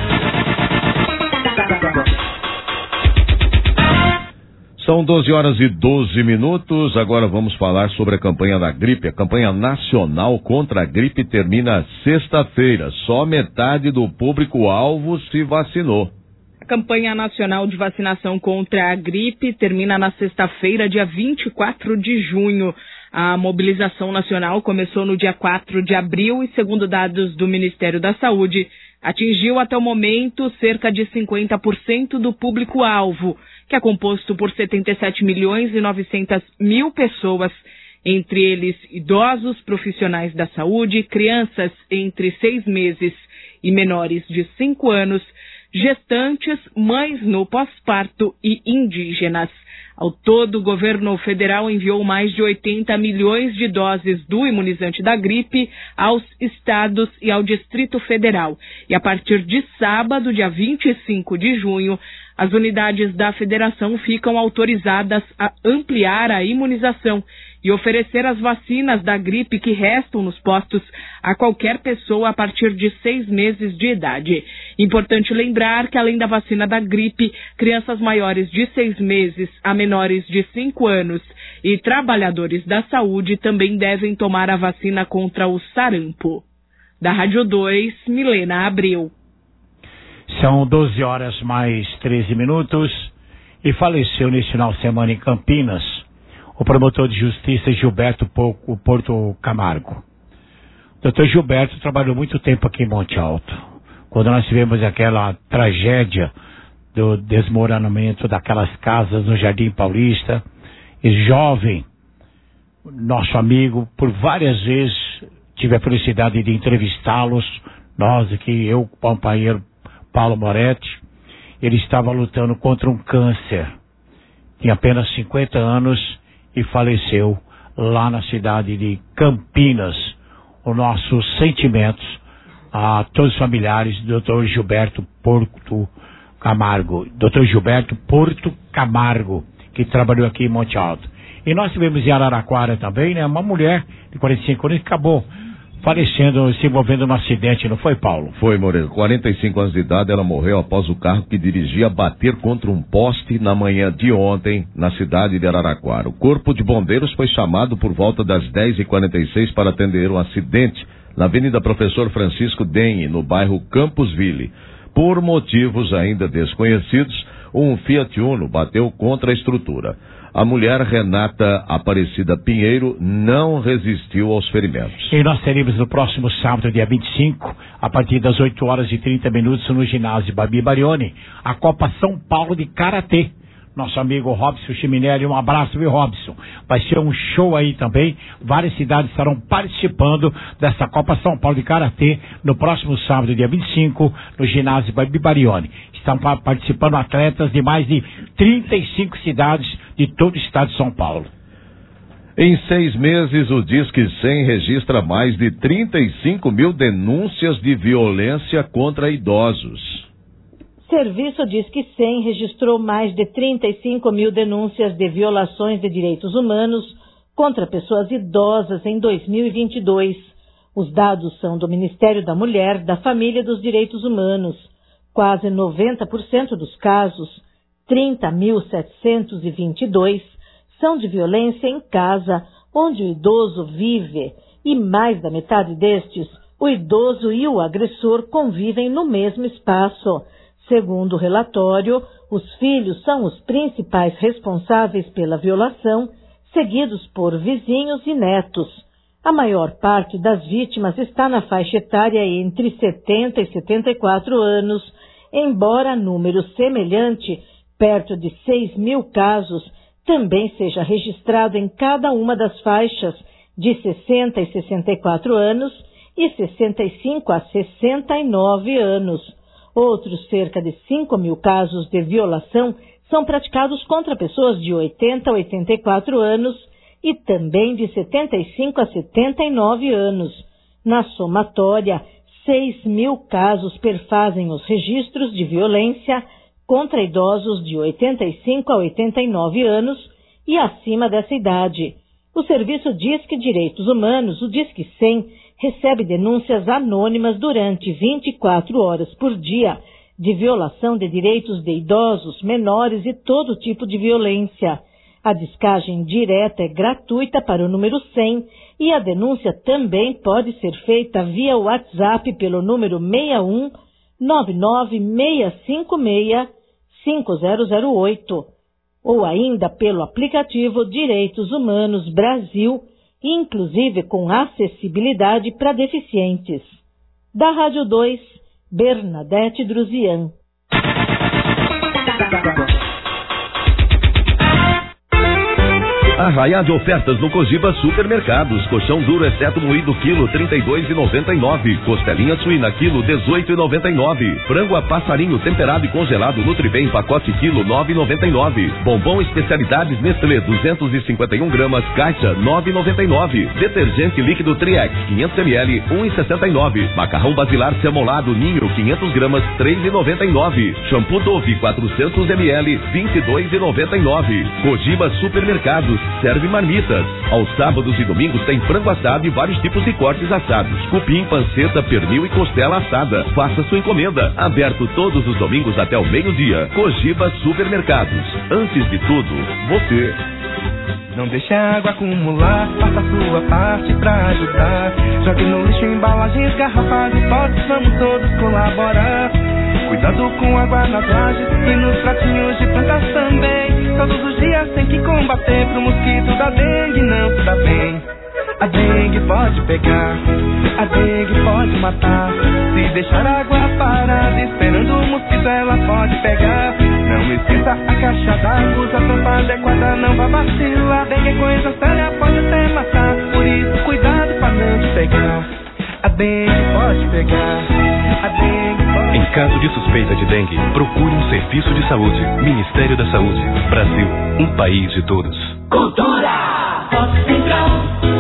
São doze horas e doze minutos, agora vamos falar sobre a campanha da gripe. A campanha nacional contra a gripe termina sexta-feira. Só metade do público-alvo se vacinou. A campanha nacional de vacinação contra a gripe termina na sexta-feira, dia vinte e quatro de junho. A mobilização nacional começou no dia quatro de abril e, segundo dados do Ministério da Saúde, atingiu até o momento cerca de cinquenta por cento do público-alvo, que é composto por setenta e sete milhões e novecentas mil pessoas, entre eles idosos, profissionais da saúde, crianças entre seis meses e menores de cinco anos, gestantes, mães no pós-parto e indígenas. Ao todo, o governo federal enviou mais de oitenta milhões de doses do imunizante da gripe aos estados e ao Distrito Federal. E a partir de sábado, dia vinte e cinco de junho, as unidades da federação ficam autorizadas a ampliar a imunização e oferecer as vacinas da gripe que restam nos postos a qualquer pessoa a partir de seis meses de idade. Importante lembrar que, além da vacina da gripe, crianças maiores de seis meses a menores de cinco anos e trabalhadores da saúde também devem tomar a vacina contra o sarampo. Da Rádio dois, Milena Abreu. São doze horas mais treze minutos e faleceu nesse final de semana em Campinas o promotor de justiça Gilberto Porto Camargo. O doutor Gilberto trabalhou muito tempo aqui em Monte Alto. Quando nós tivemos aquela tragédia do desmoronamento daquelas casas no Jardim Paulista, e jovem, nosso amigo, por várias vezes tive a felicidade de entrevistá-los, nós aqui, eu, o companheiro Paulo Moretti. Ele estava lutando contra um câncer, tinha apenas cinquenta anos e faleceu lá na cidade de Campinas. Os nossos sentimentos a todos os familiares do doutor Gilberto Porto Camargo, doutor Gilberto Porto Camargo, que trabalhou aqui em Monte Alto. E nós tivemos em Araraquara também, né, uma mulher de quarenta e cinco anos que acabou falecendo, se envolvendo num acidente, não foi, Paulo? Foi, Moreira. quarenta e cinco anos de idade, ela morreu após o carro que dirigia bater contra um poste na manhã de ontem, na cidade de Araraquara. O corpo de bombeiros foi chamado por volta das dez e quarenta e seis para atender um acidente na Avenida Professor Francisco Dengue, no bairro Campos-Ville. Por motivos ainda desconhecidos, um Fiat Uno bateu contra a estrutura. A mulher Renata Aparecida Pinheiro não resistiu aos ferimentos. E nós teremos no próximo sábado, dia vinte e cinco, a partir das oito horas e trinta minutos, no ginásio Babi Barioni, a Copa São Paulo de Karatê. Nosso amigo Robson Chiminelli, um abraço, viu, Robson? Vai ser um show aí também. Várias cidades estarão participando dessa Copa São Paulo de Karatê no próximo sábado, dia vinte e cinco, no ginásio Babi Barioni. Estão participando atletas de mais de trinta e cinco cidades de todo o estado de São Paulo. Em seis meses, o Disque cem registra mais de trinta e cinco mil denúncias de violência contra idosos. Serviço Disque cem registrou mais de trinta e cinco mil denúncias de violações de direitos humanos contra pessoas idosas em dois mil e vinte e dois. Os dados são do Ministério da Mulher, da Família e dos Direitos Humanos. Quase noventa por cento dos casos, trinta mil setecentos e vinte e dois, são de violência em casa, onde o idoso vive, e mais da metade destes, o idoso e o agressor convivem no mesmo espaço. Segundo o relatório, os filhos são os principais responsáveis pela violação, seguidos por vizinhos e netos. A maior parte das vítimas está na faixa etária entre setenta e setenta e quatro anos, embora número semelhante, perto de seis mil casos, também seja registrado em cada uma das faixas de sessenta e sessenta e quatro anos e sessenta e cinco a sessenta e nove anos. Outros cerca de cinco mil casos de violação são praticados contra pessoas de oitenta a oitenta e quatro anos e também de setenta e cinco a setenta e nove anos. Na somatória, seis mil casos perfazem os registros de violência contra idosos de oitenta e cinco a oitenta e nove anos e acima dessa idade. O Serviço Disque Direitos Humanos, o Disque cem, recebe denúncias anônimas durante vinte e quatro horas por dia de violação de direitos de idosos, menores e todo tipo de violência. A descagem direta é gratuita para o número cem e a denúncia também pode ser feita via WhatsApp pelo número seis um nove nove seis cinco seis cinco zero zero oito ou ainda pelo aplicativo Direitos Humanos Brasil, inclusive com acessibilidade para deficientes. Da Rádio dois, Bernadette Druzian. Arraiá de ofertas no Cogiba Supermercados. Colchão duro exceto moído quilo trinta e dois e noventa e nove. Costelinha suína quilo dezoito e noventa e nove. Frango a passarinho temperado e congelado Nutribem pacote quilo nove e noventa e nove. Bombom especialidades Nestlé duzentos e cinquenta e um gramas caixa nove e noventa e nove. Detergente líquido Triex quinhentos mililitros um e sessenta e nove. Macarrão basilar semolado Ninho quinhentos gramas três e noventa e nove. Shampoo Dove quatrocentos mililitros vinte e dois e noventa e nove. Cogiba Supermercados serve marmitas. Aos sábados e domingos tem frango assado e vários tipos de cortes assados. Cupim, panceta, pernil e costela assada. Faça sua encomenda. Aberto todos os domingos até o meio-dia. Cogiba Supermercados. Antes de tudo, você. Não deixe a água acumular, faça a sua parte pra ajudar. Jogue no lixo embalagens, garrafas e potes, vamos todos colaborar. Cuidado com a água nas lajes e nos pratinhos de plantas também. Todos os dias tem que combater pro mosquito da dengue não se dá bem. A dengue pode pegar, a dengue pode matar. Se deixar a água parada esperando o mosquito ela pode pegar. Não esqueça a caixa d'água, usa a tampa adequada, não vá vacilar. Dengue é coisa séria, pode até matar. Por isso cuidado pra não te pegar. A dengue pode pegar, a dengue pode... Em caso de suspeita de dengue, procure um serviço de saúde. Ministério da Saúde. Brasil, um país de todos. Cultura! Rock Central.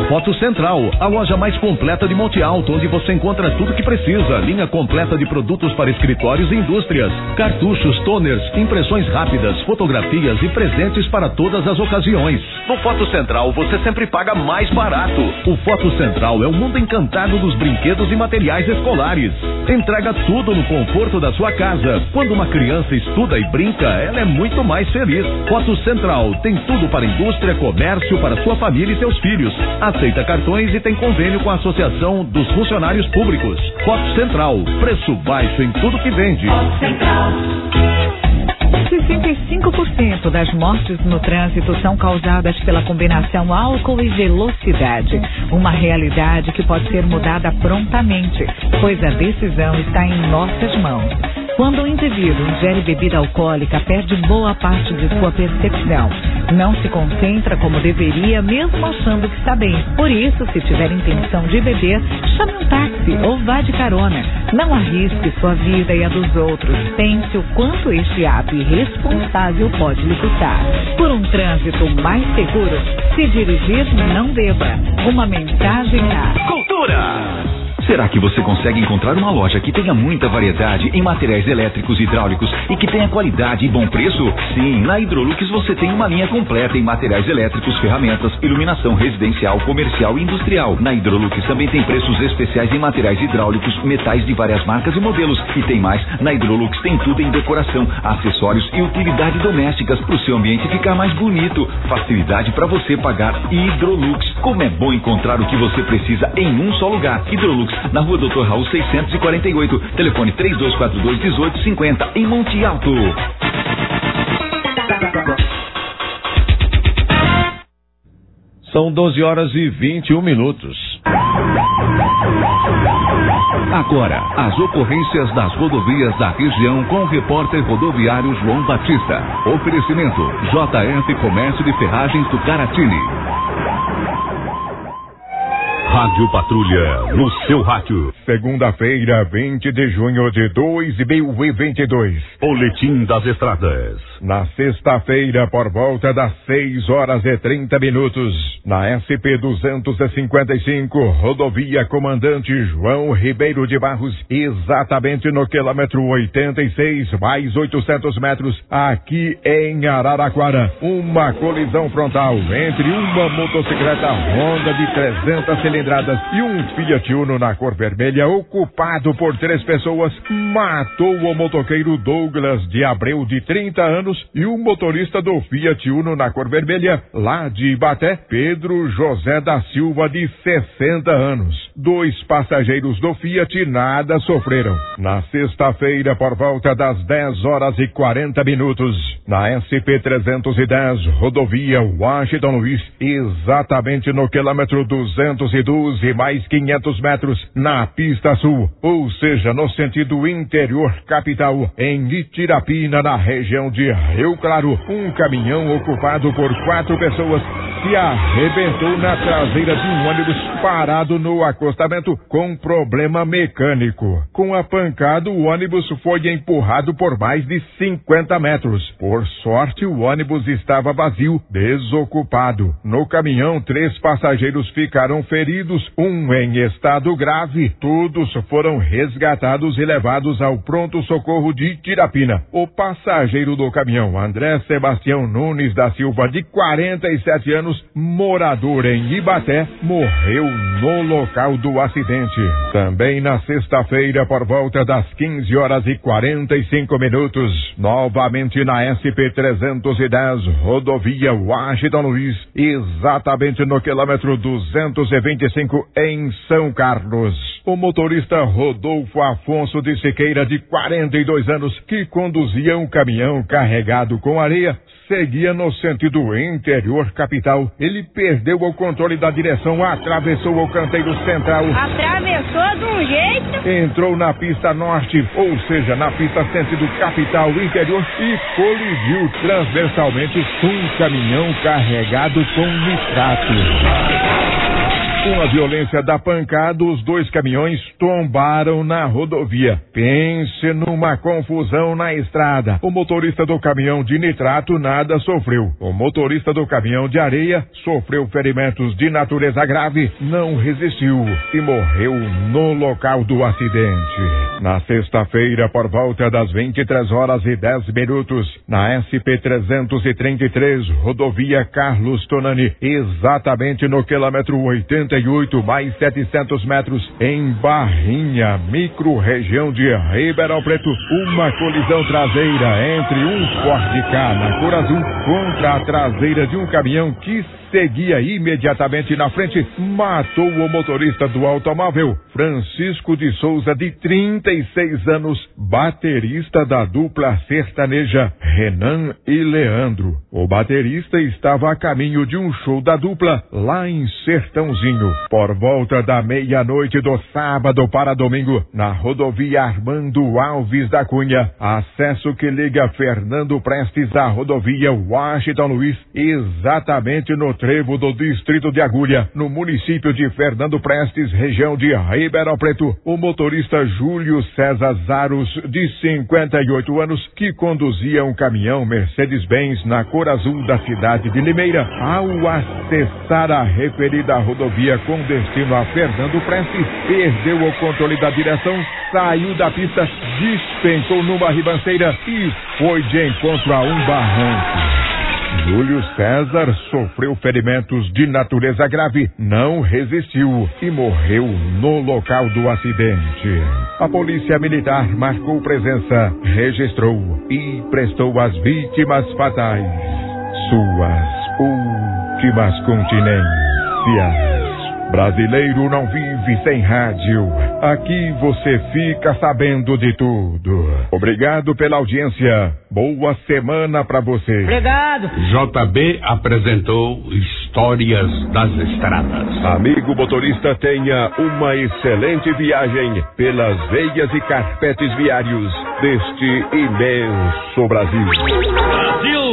Foto Central, a loja mais completa de Monte Alto, onde você encontra tudo que precisa. Linha completa de produtos para escritórios e indústrias. Cartuchos, toners, impressões rápidas, fotografias e presentes para todas as ocasiões. No Foto Central, você sempre paga mais barato. O Foto Central é o mundo encantado dos brinquedos e materiais escolares. Entrega tudo no conforto da sua casa. Quando uma criança estuda e brinca, ela é muito mais feliz. Foto Central tem tudo para indústria, comércio, para sua família e seus filhos. Aceita cartões e tem convênio com a Associação dos Funcionários Públicos. Foto Central, preço baixo em tudo que vende. Foto Central. sessenta e cinco por cento das mortes no trânsito são causadas pela combinação álcool e velocidade. Uma realidade que pode ser mudada prontamente, pois a decisão está em nossas mãos. Quando o indivíduo ingere bebida alcoólica, perde boa parte de sua percepção. Não se concentra como deveria, mesmo achando que está bem. Por isso, se tiver intenção de beber, chame um táxi ou vá de carona. Não arrisque sua vida e a dos outros. Pense o quanto este ato irresponsável pode lhe custar. Por um trânsito mais seguro, se dirigir, não beba. Uma mensagem a Cultura! Será que você consegue encontrar uma loja que tenha muita variedade em materiais elétricos e hidráulicos e que tenha qualidade e bom preço? Sim, na Hidrolux você tem uma linha completa em materiais elétricos, ferramentas, iluminação residencial, comercial e industrial. Na Hidrolux também tem preços especiais em materiais hidráulicos, metais de várias marcas e modelos. E tem mais, na Hidrolux tem tudo em decoração, acessórios e utilidade domésticas para o seu ambiente ficar mais bonito. Facilidade para você pagar. Hidrolux. Como é bom encontrar o que você precisa em um só lugar. Hidrolux, na rua doutor Raul seiscentos e quarenta e oito, telefone três dois quatro dois, um oito cinco zero, em Monte Alto. São doze horas e vinte e um minutos. Agora, as ocorrências das rodovias da região com o repórter rodoviário João Batista. Oferecimento J F Comércio de Ferragens do Caratini. Rádio Patrulha, no seu rádio. Segunda-feira, vinte de junho de dois mil e vinte e dois. Boletim das Estradas. Na sexta-feira, por volta das seis horas e trinta minutos, na S P duzentos e cinquenta e cinco, rodovia Comandante João Ribeiro de Barros, exatamente no quilômetro oitenta e seis, mais oitocentos metros, aqui em Araraquara. Uma colisão frontal entre uma motocicleta Honda de trezentas cilindradas e um Fiat Uno na cor vermelha, ocupado por três pessoas, matou o motoqueiro Douglas de Abreu, de trinta anos, e o motorista do Fiat Uno na cor vermelha, lá de Ibaté, Pedro José da Silva, de sessenta anos. Dois passageiros do Fiat nada sofreram. Na sexta-feira, por volta das dez horas e quarenta minutos, na S P trezentos e dez, rodovia Washington Luiz, exatamente no quilômetro duzentos e doze, mais quinhentos metros, na pista sul, ou seja, no sentido interior capital, em Itirapina, na região de Rio Claro, um caminhão ocupado por quatro pessoas se arrebentou na traseira de um ônibus parado no acostamento com problema mecânico. Com a pancada, o ônibus foi empurrado por mais de cinquenta metros. Por sorte, o ônibus estava vazio, desocupado. No caminhão, três passageiros ficaram feridos, um em estado grave. Todos foram resgatados e levados ao pronto-socorro de Itirapina. O passageiro do caminhão, André Sebastião Nunes da Silva, de quarenta e sete anos, morador em Ibaté, morreu no local do acidente. Também na sexta-feira, por volta das quinze horas e quarenta e cinco minutos, novamente na S P trezentos e dez, rodovia Washington Luiz, exatamente no quilômetro duzentos e vinte e cinco, em São Carlos. O motorista Rodolfo Afonso de Siqueira, de quarenta e dois anos, que conduzia um caminhão carregado com areia, seguia no sentido interior capital. Ele perdeu o controle da direção, atravessou o canteiro central. Atravessou de um jeito? Entrou na pista norte, ou seja, na pista sentido capital interior, e colidiu transversalmente com um caminhão carregado com nitrato. Com a violência da pancada, os dois caminhões tombaram na rodovia. Pense numa confusão na estrada. O motorista do caminhão de nitrato nada sofreu. O motorista do caminhão de areia sofreu ferimentos de natureza grave, não resistiu e morreu no local do acidente. Na sexta-feira, por volta das vinte e três horas e dez minutos, na S P trezentos e trinta e três, rodovia Carlos Tonani, exatamente no quilômetro oitenta e oito mais setecentos metros, em Barrinha, micro-região de Ribeirão Preto, uma colisão traseira entre um Ford Ka na cor azul contra a traseira de um caminhão que seguia imediatamente na frente, matou o motorista do automóvel, Francisco de Souza, de trinta e seis anos, baterista da dupla sertaneja Renan e Leandro. O baterista estava a caminho de um show da dupla lá em Sertãozinho. Por volta da meia-noite do sábado para domingo, na rodovia Armando Alves da Cunha, acesso que liga Fernando Prestes à rodovia Washington Luiz, exatamente no trevo do distrito de Agulha, no município de Fernando Prestes, região de Ribeirão Preto, o motorista Júlio César Zaros, de cinquenta e oito anos, que conduzia um caminhão Mercedes-Benz na cor azul da cidade de Limeira, ao acessar a referida rodovia com destino a Fernando Prestes, perdeu o controle da direção, saiu da pista, despencou numa ribanceira e foi de encontro a um barranco. Júlio César sofreu ferimentos de natureza grave, não resistiu e morreu no local do acidente. A polícia militar marcou presença, registrou e prestou às vítimas fatais suas últimas continências. Brasileiro não vive sem rádio. Aqui você fica sabendo de tudo. Obrigado pela audiência. Boa semana pra você. Obrigado. J B apresentou Histórias das Estradas. Amigo motorista, tenha uma excelente viagem pelas veias e carpetes viários deste imenso Brasil. Brasil!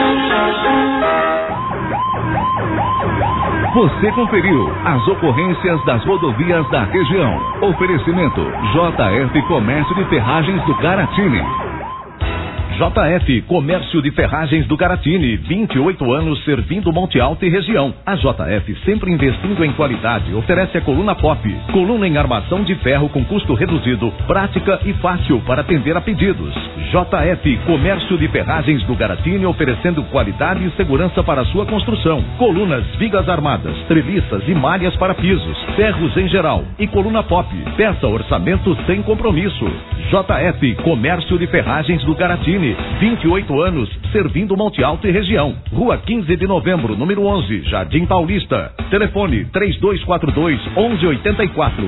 Você conferiu as ocorrências das rodovias da região. Oferecimento J F Comércio de Ferragens do Garatini. J F Comércio de Ferragens do Garatini, vinte e oito anos servindo Monte Alto e região. A J F, sempre investindo em qualidade, oferece a coluna Pop, coluna em armação de ferro com custo reduzido, prática e fácil para atender a pedidos. J F Comércio de Ferragens do Garatini, oferecendo qualidade e segurança para sua construção. Colunas, vigas armadas, treliças e malhas para pisos, ferros em geral e coluna Pop. Peça orçamento sem compromisso. J F Comércio de Ferragens do Garatini, vinte e oito anos, servindo Monte Alto e região. Rua quinze de novembro, número onze, Jardim Paulista. Telefone três dois quatro dois, onze oitenta e quatro.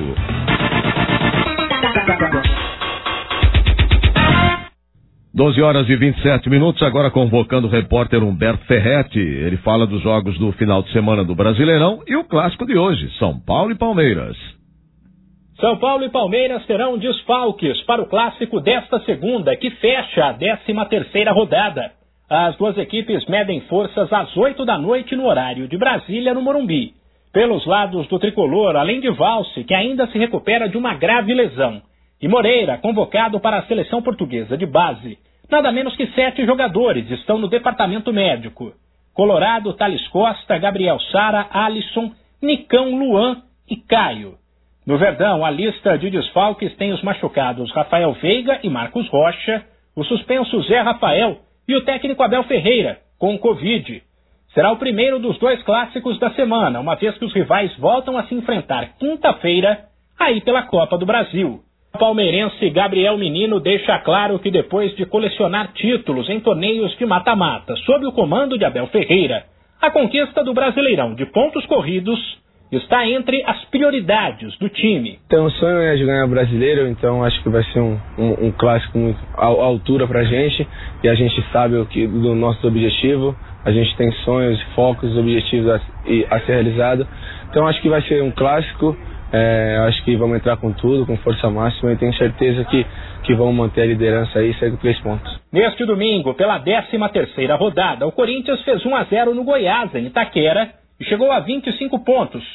doze horas e vinte e sete minutos, agora convocando o repórter Humberto Ferretti. Ele fala dos jogos do final de semana do Brasileirão e o clássico de hoje, São Paulo e Palmeiras. São Paulo e Palmeiras terão desfalques para o clássico desta segunda, que fecha a décima terceira rodada. As duas equipes medem forças às oito da noite no horário de Brasília, no Morumbi. Pelos lados do tricolor, além de Valse, que ainda se recupera de uma grave lesão, e Moreira, convocado para a seleção portuguesa de base, nada menos que sete jogadores estão no departamento médico. Colorado, Thales Costa, Gabriel Sara, Alisson, Nicão, Luan e Caio. No Verdão, a lista de desfalques tem os machucados Rafael Veiga e Marcos Rocha, o suspenso Zé Rafael e o técnico Abel Ferreira, com Covid. Será o primeiro dos dois clássicos da semana, uma vez que os rivais voltam a se enfrentar quinta-feira, aí pela Copa do Brasil. O palmeirense Gabriel Menino deixa claro que depois de colecionar títulos em torneios de mata-mata sob o comando de Abel Ferreira, a conquista do Brasileirão de pontos corridos está entre as prioridades do time. Então, o sonho é de ganhar o Brasileiro, então acho que vai ser um, um, um clássico muito à altura pra gente, e a gente sabe o que, do nosso objetivo, a gente tem sonhos, focos, objetivos a, a ser realizado, então acho que vai ser um clássico, é, acho que vamos entrar com tudo, com força máxima, e tenho certeza que, que vamos manter a liderança aí e sair com três pontos. Neste domingo, pela décima terceira rodada, o Corinthians fez um a zero no Goiás, em Itaquera, e chegou a vinte e cinco pontos.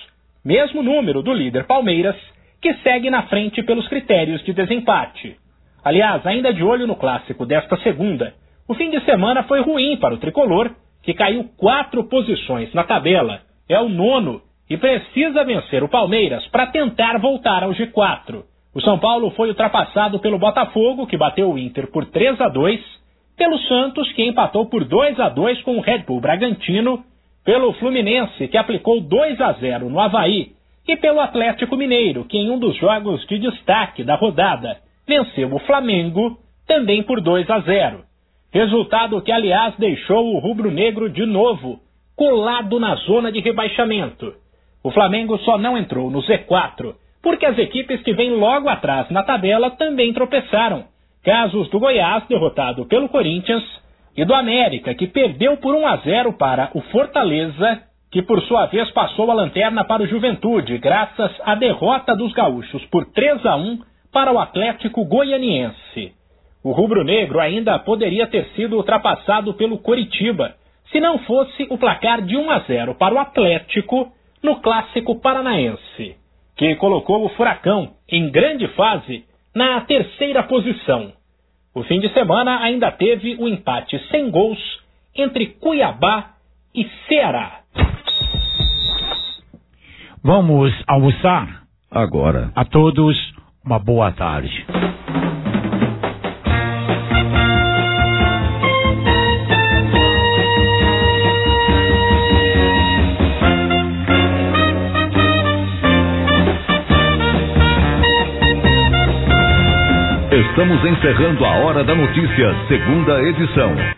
mesmo número do líder Palmeiras, que segue na frente pelos critérios de desempate. Aliás, ainda de olho no clássico desta segunda, o fim de semana foi ruim para o tricolor, que caiu quatro posições na tabela. É o nono e precisa vencer o Palmeiras para tentar voltar ao G quatro. O São Paulo foi ultrapassado pelo Botafogo, que bateu o Inter por três a dois, pelo Santos, que empatou por dois a dois com o Red Bull Bragantino, pelo Fluminense, que aplicou dois a zero no Avaí, e pelo Atlético Mineiro, que em um dos jogos de destaque da rodada venceu o Flamengo, também por dois a zero. Resultado que, aliás, deixou o rubro-negro de novo colado na zona de rebaixamento. O Flamengo só não entrou no Z quatro, porque as equipes que vêm logo atrás na tabela também tropeçaram. Casos do Goiás, derrotado pelo Corinthians, e do América, que perdeu por um a zero para o Fortaleza, que por sua vez passou a lanterna para o Juventude, graças à derrota dos gaúchos por três a um para o Atlético Goianiense. O rubro-negro ainda poderia ter sido ultrapassado pelo Coritiba, se não fosse o placar de um a zero para o Atlético no Clássico Paranaense, que colocou o Furacão, em grande fase, na terceira posição. O fim de semana ainda teve um empate sem gols entre Cuiabá e Ceará. Vamos almoçar? Agora. A todos, uma boa tarde. Estamos encerrando a Hora da Notícia, segunda edição.